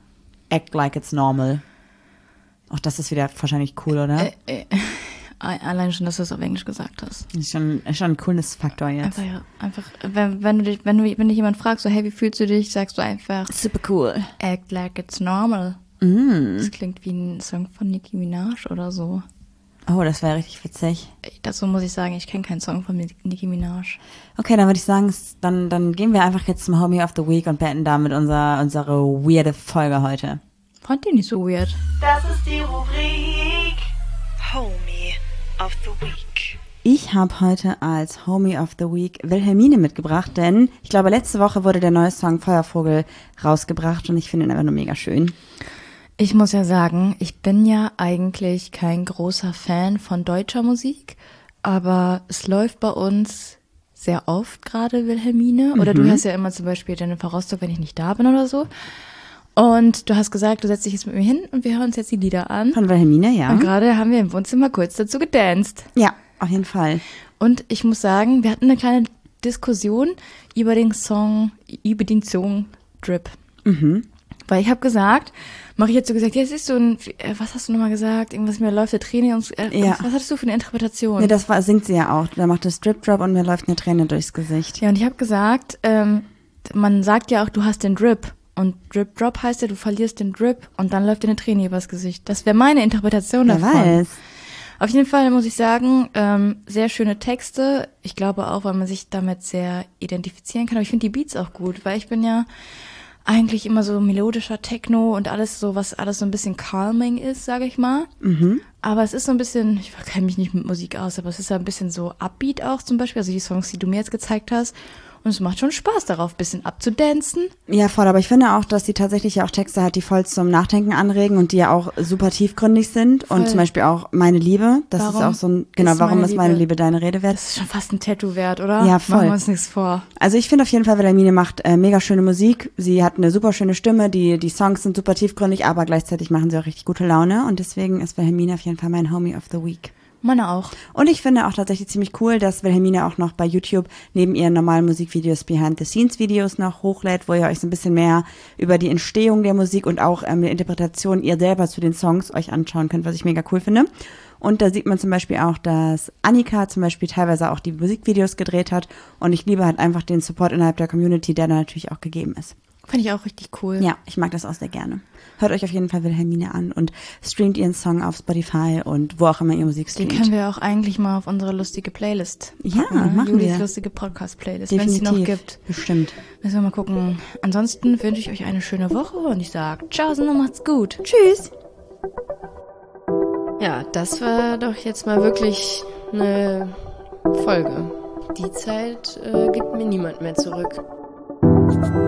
Act Like It's Normal. Auch das ist wieder wahrscheinlich cool, oder? Allein schon, dass du es auf Englisch gesagt hast. Ist schon ein cooles Faktor jetzt. Einfach, wenn dich jemand fragt, so, hey, wie fühlst du dich, sagst du einfach, Super cool. Act Like It's Normal. Das klingt wie ein Song von Nicki Minaj oder so. Oh, das wäre richtig witzig. Dazu muss ich sagen, ich kenne keinen Song von Nicki Minaj. Okay, dann würde ich sagen, dann gehen wir einfach jetzt zum Homie of the Week und beenden damit unsere weirde Folge heute. Fand die nicht so weird. Das ist die Rubrik Homie of the Week. Ich habe heute als Homie of the Week Wilhelmine mitgebracht, denn ich glaube, letzte Woche wurde der neue Song Feuervogel rausgebracht und ich finde ihn einfach nur mega schön. Ich muss ja sagen, ich bin ja eigentlich kein großer Fan von deutscher Musik, aber es läuft bei uns sehr oft gerade Wilhelmine. Oder du hörst ja immer zum Beispiel Jennifer Rostock, wenn ich nicht da bin oder so. Und du hast gesagt, du setzt dich jetzt mit mir hin und wir hören uns jetzt die Lieder an. Von Wilhelmine, ja. Und gerade haben wir im Wohnzimmer kurz dazu gedanced. Ja, auf jeden Fall. Und ich muss sagen, wir hatten eine kleine Diskussion über den Song Drip. Weil ich habe gesagt, Marie hat so gesagt, ja, siehst du, was hast du nochmal gesagt? Irgendwas, mir läuft eine Träne und Ja. was hattest du für eine Interpretation? Nee, singt sie ja auch. Da macht das Drip Drop und mir läuft eine Träne durchs Gesicht. Ja, und ich habe gesagt, man sagt ja auch, du hast den Drip. Und Drip Drop heißt ja, du verlierst den Drip und dann läuft dir eine Träne übers Gesicht. Das wäre meine Interpretation Wer davon. weiß. Auf jeden Fall muss ich sagen, sehr schöne Texte. Ich glaube auch, weil man sich damit sehr identifizieren kann. Aber ich finde die Beats auch gut, weil ich bin ja eigentlich immer so melodischer Techno und alles so, was alles so ein bisschen calming ist, sage ich mal. Aber es ist so ein bisschen, ich kenne mich nicht mit Musik aus, aber es ist ja ein bisschen so Upbeat auch zum Beispiel, also die Songs, die du mir jetzt gezeigt hast. Und es macht schon Spaß darauf, ein bisschen abzudancen. Ja, voll, aber ich finde auch, dass die tatsächlich ja auch Texte hat, die voll zum Nachdenken anregen und die ja auch super tiefgründig sind. Voll. Und zum Beispiel auch Meine Liebe, das Warum ist auch so ein, genau, warum ist meine Liebe deine Rede wert? Das ist schon fast ein Tattoo wert, oder? Ja, voll. Machen wir uns nichts vor. Also ich finde auf jeden Fall, Wilhelmine macht mega schöne Musik. Sie hat eine super schöne Stimme, die Songs sind super tiefgründig, aber gleichzeitig machen sie auch richtig gute Laune. Und deswegen ist Wilhelmine auf jeden Fall mein Homie of the Week. Meine auch. Und ich finde auch tatsächlich ziemlich cool, dass Wilhelmine auch noch bei YouTube neben ihren normalen Musikvideos Behind-the-Scenes-Videos noch hochlädt, wo ihr euch so ein bisschen mehr über die Entstehung der Musik und auch die Interpretation ihr selber zu den Songs euch anschauen könnt, was ich mega cool finde. Und da sieht man zum Beispiel auch, dass Annika zum Beispiel teilweise auch die Musikvideos gedreht hat und ich liebe halt einfach den Support innerhalb der Community, der da natürlich auch gegeben ist. Finde ich auch richtig cool. Ja, ich mag das auch sehr gerne. Hört euch auf jeden Fall Wilhelmine an und streamt ihren Song auf Spotify und wo auch immer ihr Musik Den streamt. können wir auch eigentlich mal auf unsere lustige Playlist Ja, packen, machen Julis wir. lustige Podcast-Playlist, wenn es die Definitiv. noch gibt. Bestimmt. Müssen wir mal gucken. Ansonsten wünsche ich euch eine schöne Woche und ich sage ciao und macht's gut. Tschüss. Ja, das war doch jetzt mal wirklich eine Folge. Die Zeit gibt mir niemand mehr zurück.